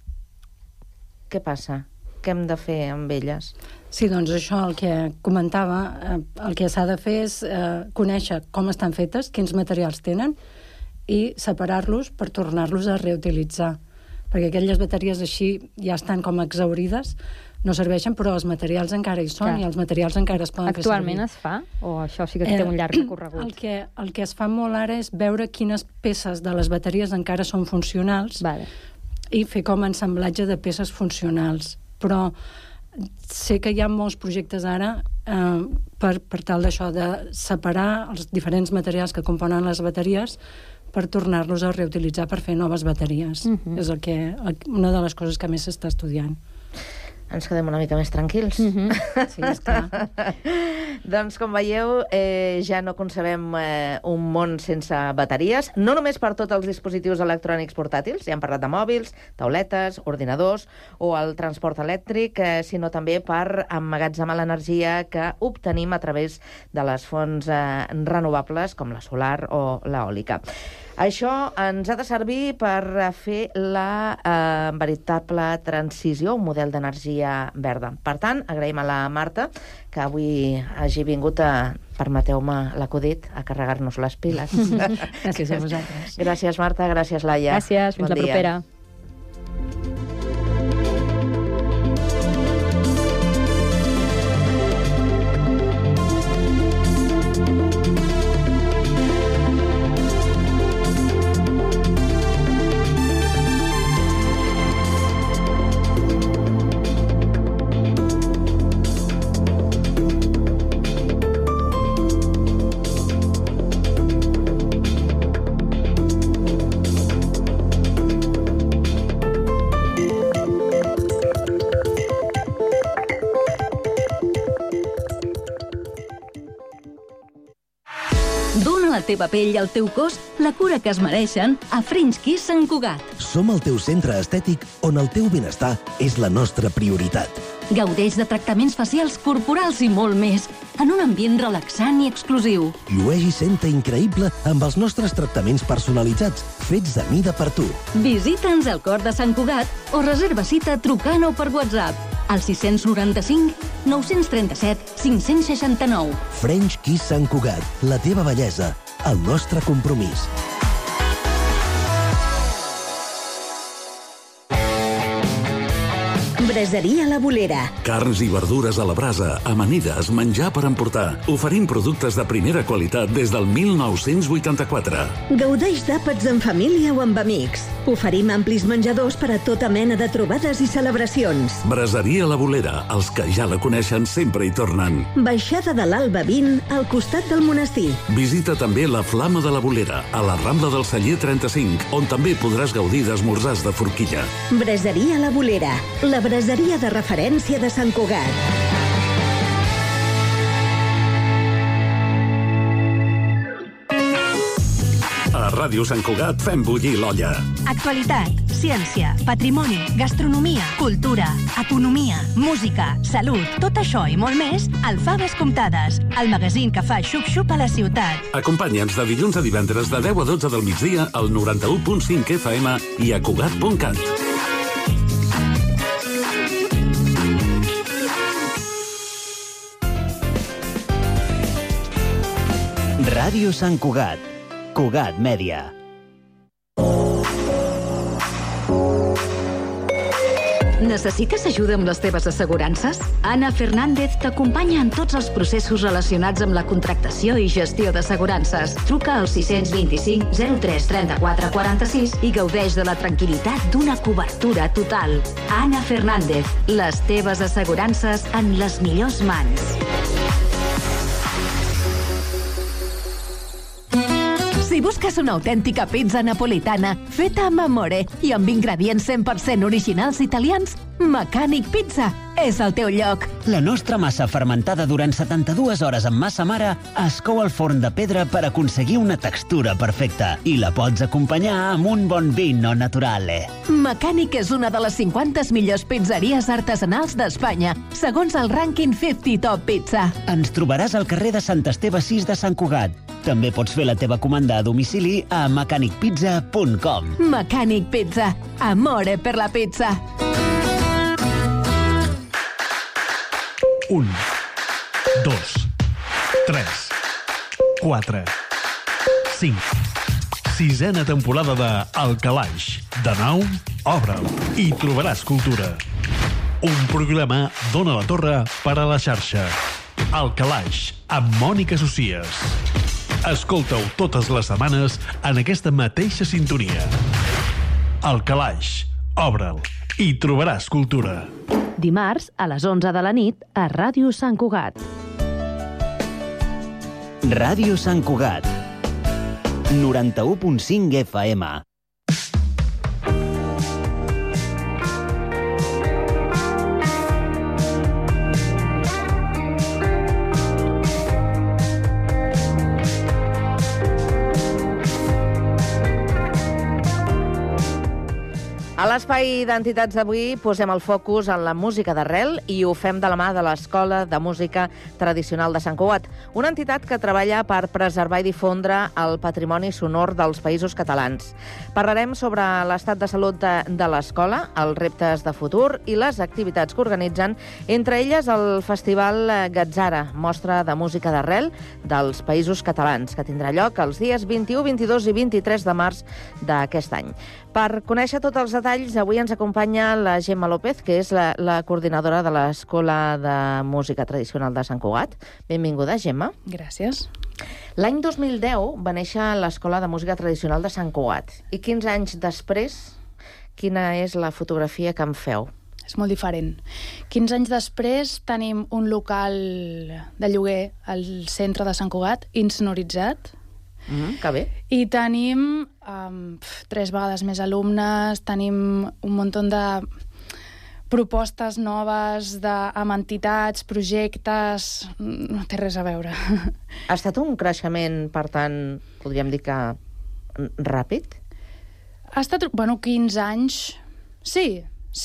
S5: què passa? Què hem de fer amb elles?
S16: Sí, doncs això, el que comentava, eh, el que s'ha de fer és eh, conèixer com estan fetes, quins materials tenen, i separar-los per tornar-los a reutilitzar. Perquè aquelles bateries així ja estan com exaurides, no serveixen, però els materials encara hi són.
S15: Clar.
S16: I els materials encara es poden
S15: Actualment
S16: fer
S15: es fa? O això sí que
S16: Eh,
S15: té un llarg recorregut?
S16: El que, el que es fa molt ara és veure quines peces de les bateries encara són funcionals,
S15: vale.
S16: i fer com ensamblatge de peces funcionals. Però sé que hi ha molts projectes ara eh, per, per tal d'això, de separar els diferents materials que componen les bateries per tornar-los a reutilitzar per fer noves bateries.
S5: Mhm.
S16: És el que, el, una de les coses que més s'està estudiant.
S5: Ens quedem una mica més tranquils.
S16: Sí, esclar.
S5: Doncs, com veieu, eh, ja no concebem eh, un món sense bateries, no només per tots els dispositius electrònics portàtils, ja hem parlat de mòbils, tauletes, ordinadors o el transport elèctric, eh, sinó també per emmagatzemar l'energia que obtenim a través de les fonts eh, renovables, com la solar o l'eòlica. Això ens ha de servir per fer la eh, veritable transició, un model d'energia verda. Per tant, agraïm a la Marta que avui hagi vingut a, permeteu-me l'acudit, a carregar-nos les piles.
S16: Gràcies a vosaltres.
S5: Gràcies, Marta, gràcies, Laia.
S15: Gràcies, fins
S5: Bon
S15: la
S5: dia.
S15: propera.
S17: Dóna a la teva pell i al teu cos la cura que es mereixen a French Kiss Sant Cugat.
S18: Som el teu centre estètic on el teu benestar és la nostra prioritat.
S17: Gaudeix de tractaments facials corporals i molt més, en un ambient relaxant i exclusiu.
S18: Llueix i senta increïble amb els nostres tractaments personalitzats, fets a mida per tu.
S17: Visita'ns al Cor de Sant Cugat o reserva cita trucant o per WhatsApp al sis nou cinc, nou tres set, cinc sis nou.
S18: French Kiss Sant Cugat, la teva bellesa, el nostre compromís.
S19: Braseria La Bolera.
S1: Carns i verdures a la brasa, amanides, menjar per emportar. Oferim productes de primera qualitat des del mil nou-cents vuitanta-quatre.
S19: Gaudeix d'àpats en família o amb amics. Oferim amplis menjadors per a tota mena de trobades i celebracions.
S1: Braseria La Bolera. Els que ja la coneixen sempre hi tornen.
S19: Baixada de l'Alba vint, al costat del monestir.
S1: Visita també la Flama de la Bolera, a la Rambla del Celler trenta-cinc, on també podràs gaudir d'esmorzars de forquilla.
S19: Braseria La Bolera. La braseria de referència de Sant Cugat.
S1: A Ràdio Sant Cugat fem bullir l'olla.
S11: Actualitat, ciència, patrimoni, gastronomia, cultura, economia, música, salut, tot això i molt més al Faves Comptades, el magazín que fa xup-xup a la ciutat.
S1: Acompanya'ns de dilluns a divendres de deu a dotze del migdia al noranta-u punt cinc F M i a Cugat punt cat.
S3: Ràdio Sant Cugat, Cugat Mèdia.
S9: Necessites ajuda amb les teves assegurances? Anna Fernández t'acompanya en tots els processos relacionats amb la contractació i gestió d'assegurances. Truca al sis dos cinc, zero tres, trenta-quatre, quaranta-sis i gaudeix de la tranquil·litat d'una cobertura total. Anna Fernández, les teves assegurances en les millors mans. Si busques una autèntica pizza napolitana feta amb amore i amb ingredients cent per cent originals italians, Mecànic Pizza és el teu lloc.
S3: La nostra massa fermentada durant setanta-dues hores amb massa mare es cou al forn de pedra per aconseguir una textura perfecta i la pots acompanyar amb un bon vino naturale.
S9: Mecànic és una de les cinquanta millors pizzeries artesanals d'Espanya, segons el rànquing cinquanta Top Pizza.
S3: Ens trobaràs al carrer de Sant Esteve sis de Sant Cugat. També pots fer la teva comanda a domicili a mecànic pizza punt com.
S9: Mecànic Pizza. Amore per la pizza.
S20: Un, dos, tres, quatre, cinc. Sisena temporada de El Calaix. De nou, obre'l i trobaràs cultura. Un programa d'Ona la Torre per a la xarxa. El Calaix, amb Mònica Socies. Escolta-ho totes les setmanes en aquesta mateixa sintonia. El Calaix, obre'l i trobaràs cultura.
S12: Dimarts, a les onze de la nit, a Ràdio Sant Cugat.
S3: Ràdio Sant Cugat, noranta-u punt cinc F M.
S5: A l'espai d'entitats d'avui posem el focus en la música d'arrel i ho fem de la mà de l'Escola de Música Tradicional de Sant Cugat, una entitat que treballa per preservar i difondre el patrimoni sonor dels països catalans. Parlarem sobre l'estat de salut de, de l'escola, els reptes de futur i les activitats que organitzen, entre elles el Festival Gatzara, mostra de música d'arrel dels països catalans, que tindrà lloc els dies vint-i-u, vint-i-dos i vint-i-tres de març d'aquest any. Per conèixer tots els detalls, avui ens acompanya la Gemma López, que és la, la coordinadora de l'Escola de Música Tradicional de Sant Cugat. Benvinguda, Gemma.
S21: Gràcies.
S5: L'any dos mil deu va néixer l'Escola de Música Tradicional de Sant Cugat. I quinze anys després, quina és la fotografia que en feu?
S21: És molt diferent. quinze anys després tenim un local de lloguer al centre de Sant Cugat, insonoritzat.
S5: Mm, que bé.
S21: I tenim um, tres vegades més alumnes, tenim un munt de propostes noves de, amb entitats, projectes... No té res a veure.
S5: Ha estat un creixement, per tant, podríem dir que ràpid?
S21: Ha estat, bueno, quinze anys... Sí, sí,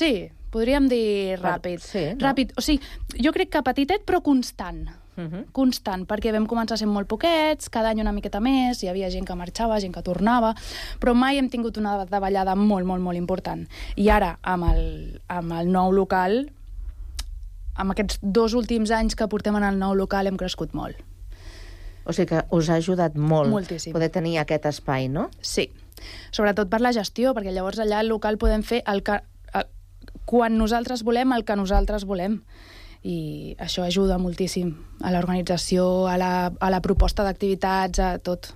S21: podríem dir ràpid.
S5: Sí, no?
S21: Ràpid, o sigui, jo crec que petitet però constant. Uh-huh. Constant, perquè vam començar sent molt poquets, cada any una miqueta més, hi havia gent que marxava, gent que tornava, però mai hem tingut una davallada molt, molt, molt important. I ara, amb el, amb el nou local, amb aquests dos últims anys que portem en el nou local, hem crescut molt.
S5: O sigui que us ha ajudat molt
S21: Moltíssim.
S5: Poder tenir aquest espai, no?
S21: Sí, sobretot per la gestió, perquè llavors allà al local podem fer el que, el, quan nosaltres volem, el que nosaltres volem. I això ajuda moltíssim a l'organització, a la, a la proposta d'activitats, a tot.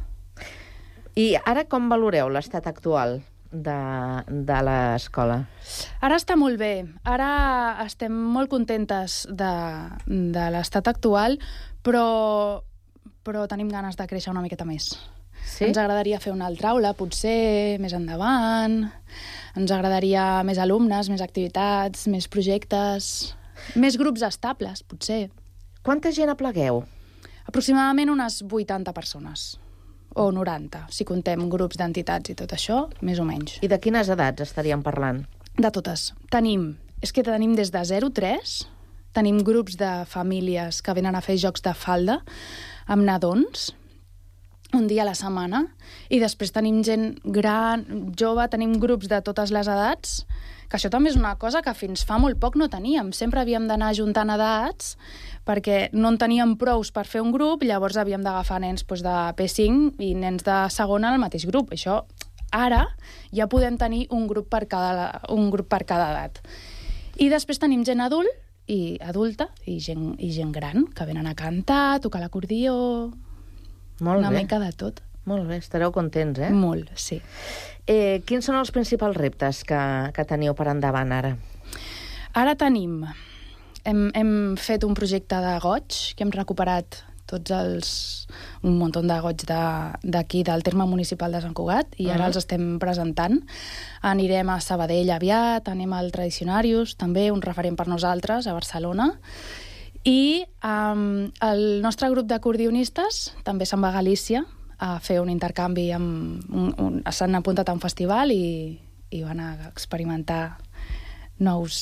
S5: I ara com valoreu l'estat actual de, de l'escola?
S21: Ara està molt bé. Ara estem molt contentes de, de l'estat actual, però, però tenim ganes de créixer una miqueta més. Sí? Ens agradaria fer una altra aula, potser, més endavant. Ens agradaria més alumnes, més activitats, més projectes... Més grups estables, potser.
S5: Quanta gent aplegueu?
S21: Aproximadament unes vuitanta persones. O noranta, si contem grups d'entitats i tot això, més o menys.
S5: I de quines edats estaríem parlant?
S21: De totes. Tenim, és que tenim des de zero a tres, tenim grups de famílies que venen a fer jocs de falda amb nadons, un dia a la setmana, i després tenim gent gran, jove, tenim grups de totes les edats, que això també és una cosa que fins fa molt poc no teníem. Sempre havíem d'anar juntant edats perquè no en teníem prous per fer un grup, llavors havíem d'agafar nens doncs, de P cinc i nens de segona al mateix grup. Això, ara, ja podem tenir un grup per cada, un grup per cada edat. I després tenim gent adult i adulta i gent, i gent gran que venen a cantar, a tocar l'acordió...
S5: Molt
S21: una
S5: bé.
S21: mica de tot.
S5: Molt bé, estareu contents, eh?
S21: Molt, sí.
S5: Eh, quins són els principals reptes que, que teniu per endavant ara?
S21: Ara tenim... Hem, hem fet un projecte de goig, que hem recuperat tots els... un munt de goig d'aquí, de, del terme municipal de Sant Cugat, i ara uh-huh. els estem presentant. Anirem a Sabadell aviat, anem al Tradicionarius, també un referent per nosaltres, a Barcelona. I um, el nostre grup d'acordionistes també se'n va a Galícia a fer un intercanvi amb un, un, s'han apuntat a un festival i, i van a experimentar nous,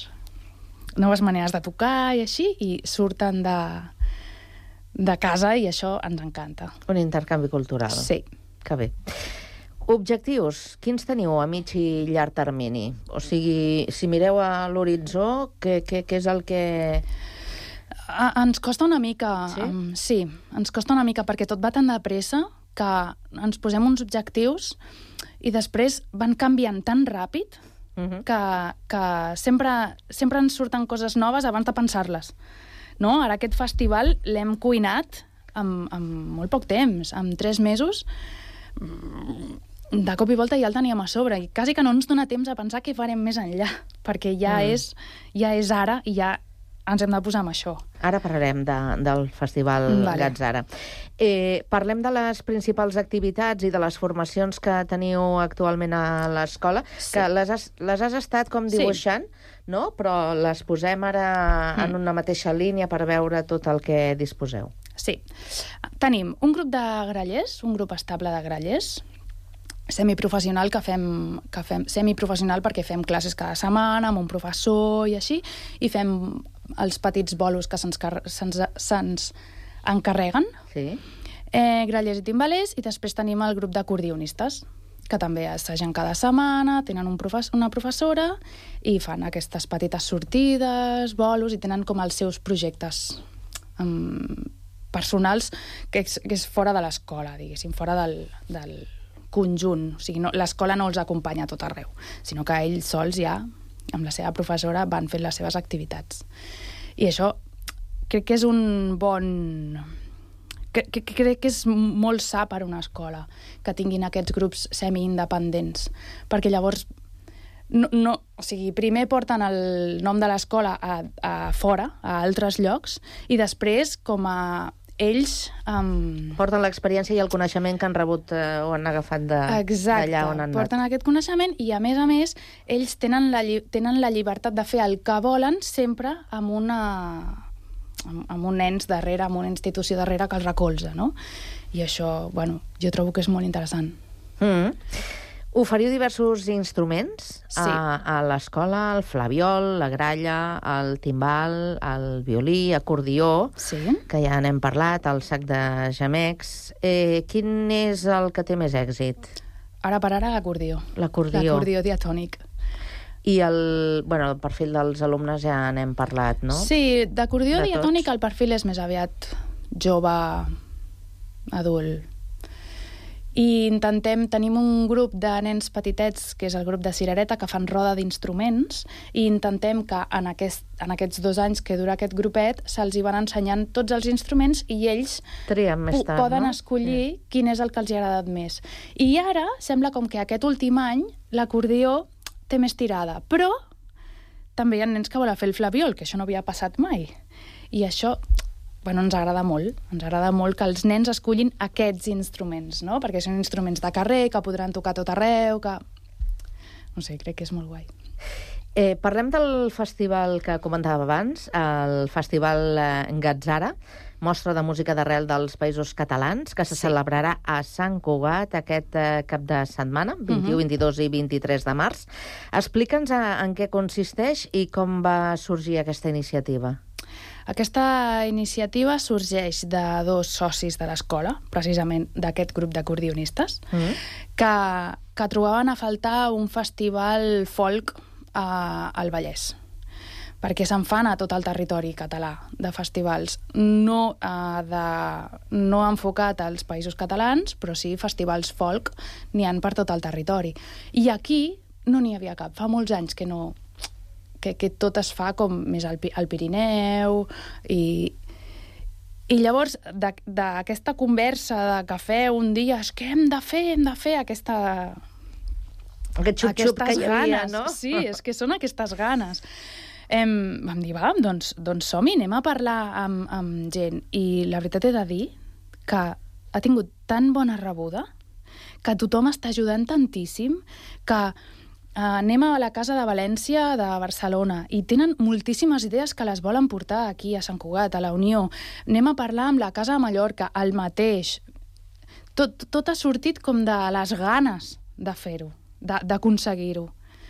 S21: noves maneres de tocar i així, i surten de, de casa i això ens encanta.
S5: Un intercanvi cultural.
S21: Sí.
S5: Que bé. Objectius, quins teniu a mig i llarg termini? O sigui, si mireu a l'horitzó, què, què, què és el que...
S21: Ens costa una mica,
S5: sí?
S21: Um, sí, ens costa una mica perquè tot va tan de pressa que ens posem uns objectius i després van canviant tan ràpid uh-huh. que, que sempre, sempre ens surten coses noves abans de pensar-les. No? Ara aquest festival l'hem cuinat amb, amb molt poc temps, amb tres mesos, de cop i volta ja el teníem a sobre i quasi que no ens dona temps a pensar què farem més enllà, perquè ja, mm. és, ja és ara i ja ens hem de posar amb això.
S5: Ara parlarem de, del Festival vale. Gats Ara. Eh, parlem de les principals activitats i de les formacions que teniu actualment a l'escola, sí. que les has, les has estat com dibuixant, sí. no? Però les posem ara mm. en una mateixa línia per veure tot el que disposeu.
S21: Sí. Tenim un grup de grallers, un grup estable de grallers, semiprofessional que fem, que fem semiprofessional perquè fem classes cada setmana amb un professor i així, i fem els petits bolos que se'ns, se'ns, se'ns encarreguen.
S5: Sí.
S21: Eh, grallers i timbalers, i després tenim el grup d'acordionistes, que també assagen cada setmana, tenen un professor, una professora, i fan aquestes petites sortides, bolos, i tenen com els seus projectes um, personals, que és, que és fora de l'escola, diguéssim, fora del... del conjunt, o sigui, no, l'escola no els acompanya a tot arreu, sinó que ells sols ja, amb la seva professora, van fent les seves activitats. I això crec que és un bon... Crec, crec que és molt sa per a una escola que tinguin aquests grups semi-independents, perquè llavors no, no, o sigui, primer porten el nom de l'escola a, a fora, a altres llocs, i després, com a ells... Um...
S5: porten l'experiència i el coneixement que han rebut eh, o han agafat d'allà on han anat.
S21: Porten aquest coneixement i, a més a més, ells tenen la, lli tenen la llibertat de fer el que volen sempre amb, una... amb, amb un ens darrere, amb una institució darrere que els recolza, no? I això, bueno, jo trobo que és molt interessant.
S5: Mm. Oferiu diversos instruments
S21: Sí.
S5: a, a l'escola, el flabiol, la gralla, el timbal, el violí, acordió,
S21: sí.
S5: que ja n'hem parlat, el sac de gemecs. Eh, quin és el que té més èxit?
S21: Ara per ara, l'acordió.
S5: L'acordió.
S21: L'acordió diatònic.
S5: I el, bueno, el perfil dels alumnes ja n'hem parlat, no?
S21: Sí, d'acordió
S5: De
S21: diatònic el perfil és més aviat jove, adult. I intentem, tenim un grup de nens petitets, que és el grup de Cirereta, que fan roda d'instruments, i intentem que en, aquest, en aquests dos anys que dura aquest grupet se'ls hi van ensenyant tots els instruments i ells
S5: Trien més tard,
S21: poden
S5: no?
S21: escollir quin és el que els hi ha agradat més. I ara sembla com que aquest últim any l'acordió té més tirada, però també hi ha nens que volen fer el flabiol, que això no havia passat mai. I això, bueno, ens agrada molt. Ens agrada molt que els nens escollin aquests instruments, no? Perquè són instruments de carrer, que podran tocar tot arreu, que... No sé, crec que és molt guai.
S5: Eh, parlem del festival que comentava abans, el Festival eh, Gatzara, mostra de música d'arrel dels Països Catalans, que se sí. celebrarà a Sant Cugat aquest eh, cap de setmana, vint-i-u,
S21: Mhm.
S5: vint-i-dos i vint-i-tres de març. Explica'ns a, en què consisteix i com va sorgir aquesta iniciativa.
S21: Aquesta iniciativa sorgeix de dos socis de l'escola, precisament d'aquest grup d'acordionistes,
S5: Mm.
S21: que, que trobaven a faltar un festival folk a, al Vallès, perquè se'n fan a tot el territori català de festivals, no, uh, de, no enfocat als països catalans, però sí festivals folk n'hi han per tot el territori. I aquí no n'hi havia cap, fa molts anys que no... Que, que tot es fa com més al, al Pirineu i, i llavors d'aquesta conversa de cafè un dia és que hem de fer, hem de fer aquesta
S5: aquest xup-xup que hi havia,
S21: ganes,
S5: no?
S21: Sí, és que són aquestes ganes. Em, vam dir, va, doncs, doncs som-hi, anem a parlar amb, amb gent. I la veritat he de dir que ha tingut tan bona rebuda, que tothom està ajudant tantíssim, que Uh, anem a la Casa de València de Barcelona i tenen moltíssimes idees que les volen portar aquí a Sant Cugat, a la Unió. Anem a parlar amb la Casa de Mallorca, el mateix. Tot, tot ha sortit com de les ganes de fer-ho, d'aconseguir-ho.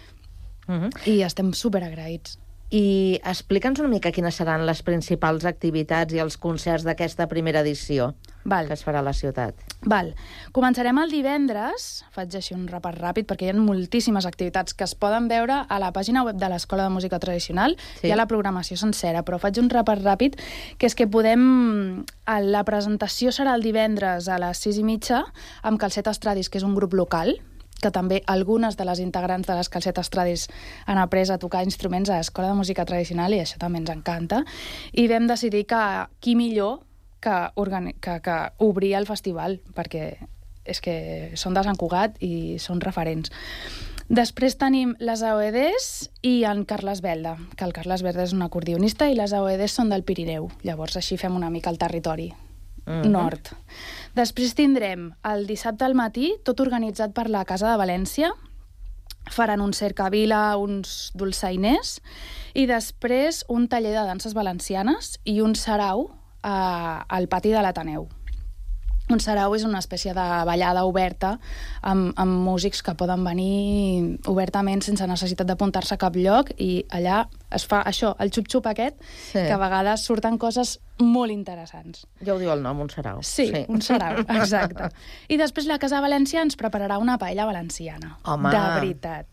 S5: Mm-hmm.
S21: I estem superagraïts.
S5: I explica'ns una mica quines seran les principals activitats i els concerts d'aquesta primera edició
S21: Val.
S5: que es farà a la ciutat.
S21: Val. Començarem el divendres, faig així un repàs ràpid, perquè hi ha moltíssimes activitats que es poden veure a la pàgina web de l'Escola de Música Tradicional, sí. Hi ha la programació sencera, però faig un repàs ràpid, que és que podem... La presentació serà el divendres a les sis i mitja amb Calcet Estradis, que és un grup local, que també algunes de les integrants de les Calcet Estradis han après a tocar instruments a l'Escola de Música Tradicional i això també ens encanta. I vam decidir que qui millor que, organi que, que obrir el festival, perquè és que són de Sant Cugat i són referents. Després tenim les A O E Ds i en Carles Belda, que el Carles Belda és un acordionista i les A O E Ds són del Pirineu. Llavors així fem una mica el territori. Mm-hmm. Nord. Després tindrem el dissabte al matí, tot organitzat per la Casa de València. Faran un cercavila, uns dolçainers, i després un taller de danses valencianes i un sarau a, al pati de l'Ateneu. Un sarau és una espècie de ballada oberta amb, amb músics que poden venir obertament sense necessitat d'apuntar-se a cap lloc i allà es fa això, el xup-xup aquest, sí. Que a vegades surten coses molt interessants.
S5: Ja ho diu el nom, un sarau.
S21: Sí, sí. Un sarau, exacte. I després la Casa de València ens prepararà una paella valenciana.
S5: Home!
S21: De veritat.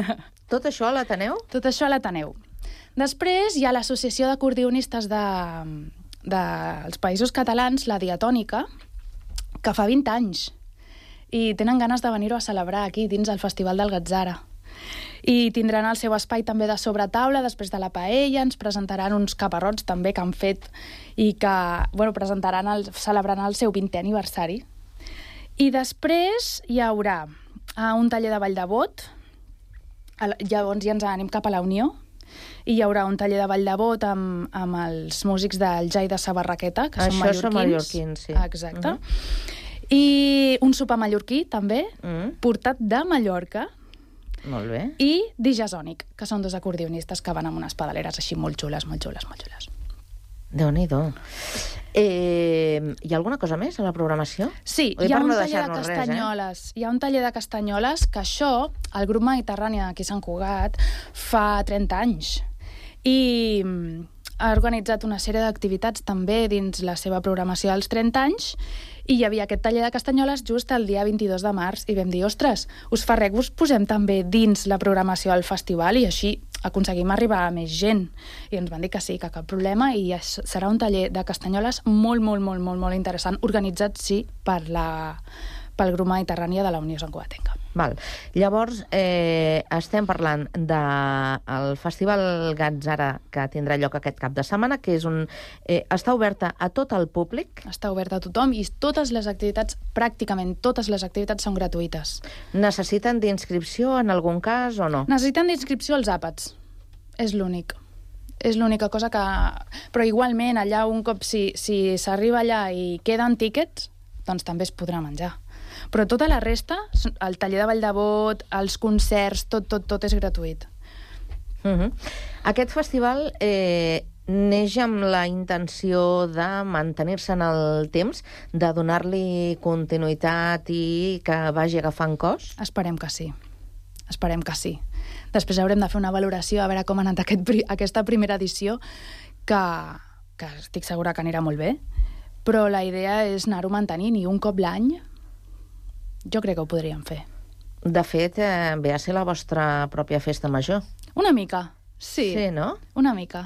S5: Tot això a l'Ateneu?
S21: Tot això a l'Ateneu. Després hi ha l'Associació d'Acordionistes de, dels Països Catalans, la Diatònica, que fa vint anys, i tenen ganes de venir-ho a celebrar aquí, dins el Festival del Gatzara. I tindran el seu espai també de sobretaula, després de la paella, ens presentaran uns caparrots també que han fet i que, bueno, presentaran el, celebraran el seu vintè aniversari. I després hi haurà uh, un taller de ball de bot, llavors ja ens anem cap a la Unió, i hi haurà un taller de ball de bot amb, amb els músics del Jai de Sabarraqueta, que
S5: Això
S21: són mallorquins.
S5: són mallorquins, sí.
S21: Exacte. Uh-huh. I un sopar mallorquí, també, uh-huh. portat de Mallorca.
S5: Molt bé.
S21: I Dijasònic, que són dos acordionistes que van amb unes pedaleres així molt xules, molt xules, molt xules.
S5: Déu-n'hi-do. Eh, hi ha alguna cosa més a la programació?
S21: Sí,
S5: Oi,
S21: hi ha
S5: per
S21: un
S5: no
S21: taller de
S5: deixar-nos res,
S21: castanyoles. Hi ha un taller de castanyoles que això, el grup mediterrani aquí a Sant Cugat, fa trenta anys. I mm, ha organitzat una sèrie d'activitats també dins la seva programació dels trenta anys, i hi havia aquest taller de castanyoles just el dia vint-i-dos de març, i vam dir, ostres, us fa res que us posem també dins la programació del festival, i així aconseguim arribar a més gent. I ens van dir que sí, que cap problema, i serà un taller de castanyoles molt, molt, molt, molt, molt interessant, organitzat, sí, per la, pel grup mediterrani de la Unió Santcugatenca.
S5: Val. Llavors, eh, estem parlant del Festival Gatzara, que tindrà lloc aquest cap de setmana, que és un, eh, està oberta a tot el públic.
S21: Està oberta a tothom, i totes les activitats, pràcticament totes les activitats són gratuïtes.
S5: Necessiten d'inscripció en algun cas o no?
S21: Necessiten d'inscripció als àpats. És l'únic. És l'única cosa que... Però igualment, allà un cop, si, si s'arriba allà i queden tíquets, doncs també es podrà menjar. Però tota la resta, el taller de ball de bot, els concerts, tot, tot, tot és gratuït.
S5: Uh-huh. Aquest festival eh, neix amb la intenció de mantenir-se en el temps, de donar-li continuïtat i que vagi agafant cos?
S21: Esperem que sí. Esperem que sí. Després haurem de fer una valoració a veure com ha anat aquest, aquesta primera edició, que, que estic segura que anirà molt bé, però la idea és anar-ho mantenint, i un cop l'any jo crec que ho podríem fer.
S5: De fet, eh, ve a ser la vostra pròpia festa major.
S21: Una mica, sí.
S5: Sí, no?
S21: Una mica.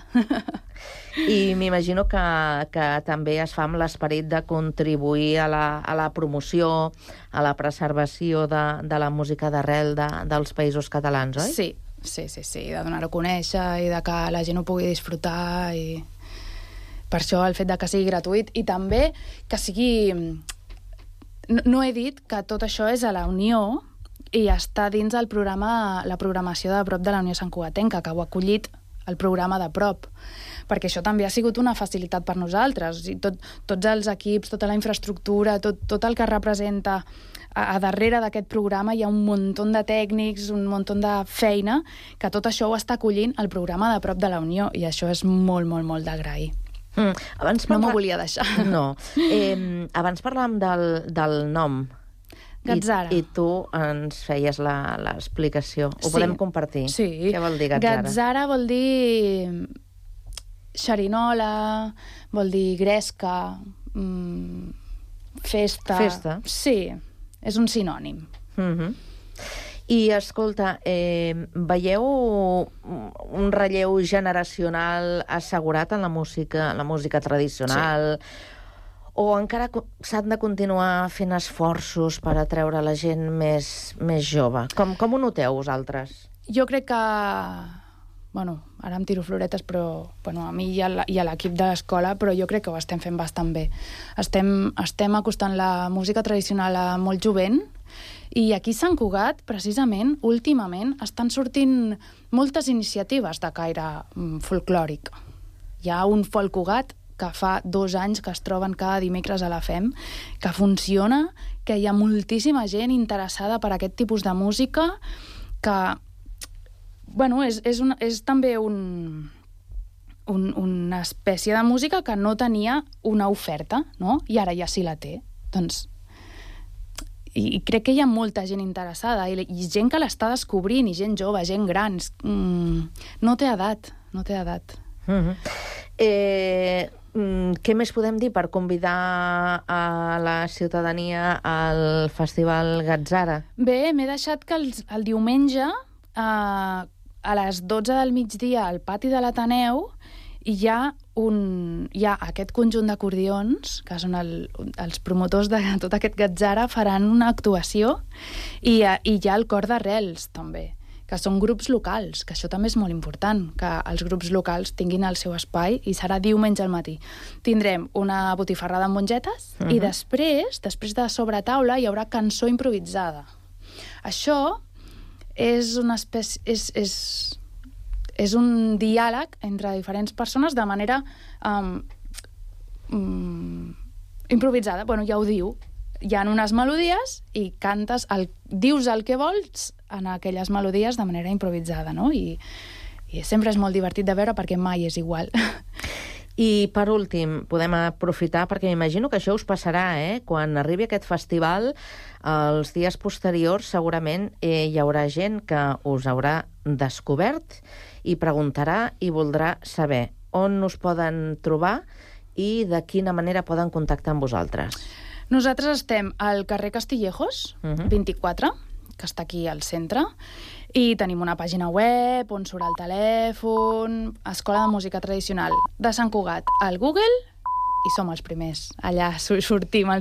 S5: I m'imagino que, que també es fa amb l'esperit de contribuir a la, a la promoció, a la preservació de, de la música d'arrel de, dels països catalans, oi?
S21: Sí, sí, sí, sí, de donar-ho a conèixer i de que la gent ho pugui disfrutar, i per això el fet de que sigui gratuït, i també que sigui... No, no he dit que tot això és a la Unió i està dins el programa, la programació de prop de la Unió Santcugatenca, que ho ha acollit el programa de prop, perquè això també ha sigut una facilitat per nosaltres. I tot, tots els equips, tota la infraestructura, tot, tot el que representa a, a darrere d'aquest programa hi ha un munt de tècnics, un munt de feina, que tot això ho està acollint el programa de prop de la Unió, i això és molt, molt, molt d'agrair.
S5: Mm. Abans
S21: parla... No m'ho volia deixar.
S5: No. Eh, abans parlàvem del, del nom.
S21: Gatzara.
S5: I, I tu ens feies l'explicació. Ho
S21: sí.
S5: podem compartir?
S21: Sí.
S5: Què vol dir Gatzara?
S21: Gatzara vol dir xerinola, vol dir gresca, mmm, festa...
S5: Festa?
S21: Sí, és un sinònim.
S5: Mm-hmm. I, escolta, eh, veieu un relleu generacional assegurat en la música, en la música tradicional? Sí. O encara s'han de continuar fent esforços per atreure la gent més, més jove? Com, com ho noteu vosaltres?
S21: Jo crec que... Bueno, ara em tiro floretes, però bueno, a mi i a l'equip de l'escola, però jo crec que ho estem fent bastant bé. Estem, estem acostant la música tradicional a molt jovent, i aquí a Sant Cugat, precisament, últimament, estan sortint moltes iniciatives de caire folclòric. Hi ha un Folk Cugat que fa dos anys que es troben cada dimecres a la F E M, que funciona, que hi ha moltíssima gent interessada per aquest tipus de música, que bueno, és, és, una, és també un, un, una espècie de música que no tenia una oferta, no? I ara ja sí la té. Doncs i crec que hi ha molta gent interessada, i, i gent que l'està descobrint, i gent jove, gent grans. Mm, no té edat, no té edat.
S5: Mm-hmm. eh, mm, què més podem dir per convidar a la ciutadania al Festival Gatzara?
S21: Bé, m'he deixat que el, el diumenge, eh, a les dotze del migdia, al pati de l'Ateneu, hi ha un, hi ha aquest conjunt d'acordions, que són el, els promotors de tot aquest Gatzara, faran una actuació, i, i hi ha el cor d'arrels, també, que són grups locals, que això també és molt important, que els grups locals tinguin el seu espai, i serà diumenge al matí. Tindrem una botifarrada amb mongetes, uh-huh. i després, després de sobretaula, hi haurà cançó improvisada. Això és una espècie... És, és, és un diàleg entre diferents persones de manera um, um, improvisada. Bueno, ja ho diu. Hi ha unes melodies i cantes, el, dius el que vols en aquelles melodies de manera improvisada, no? I, i sempre és molt divertit de veure perquè mai és igual.
S5: I, per últim, podem aprofitar, perquè m'imagino que això us passarà, eh? Quan arribi aquest festival, els dies posteriors, segurament eh, hi haurà gent que us haurà descobert i preguntarà i voldrà saber on us poden trobar i de quina manera poden contactar amb vosaltres.
S21: Nosaltres estem al carrer Castillejos, uh-huh. vint-i-quatre, que està aquí al centre, i tenim una pàgina web on surt el telèfon, Escola de Música Tradicional de Sant Cugat al Google, i som els primers. Allà sortim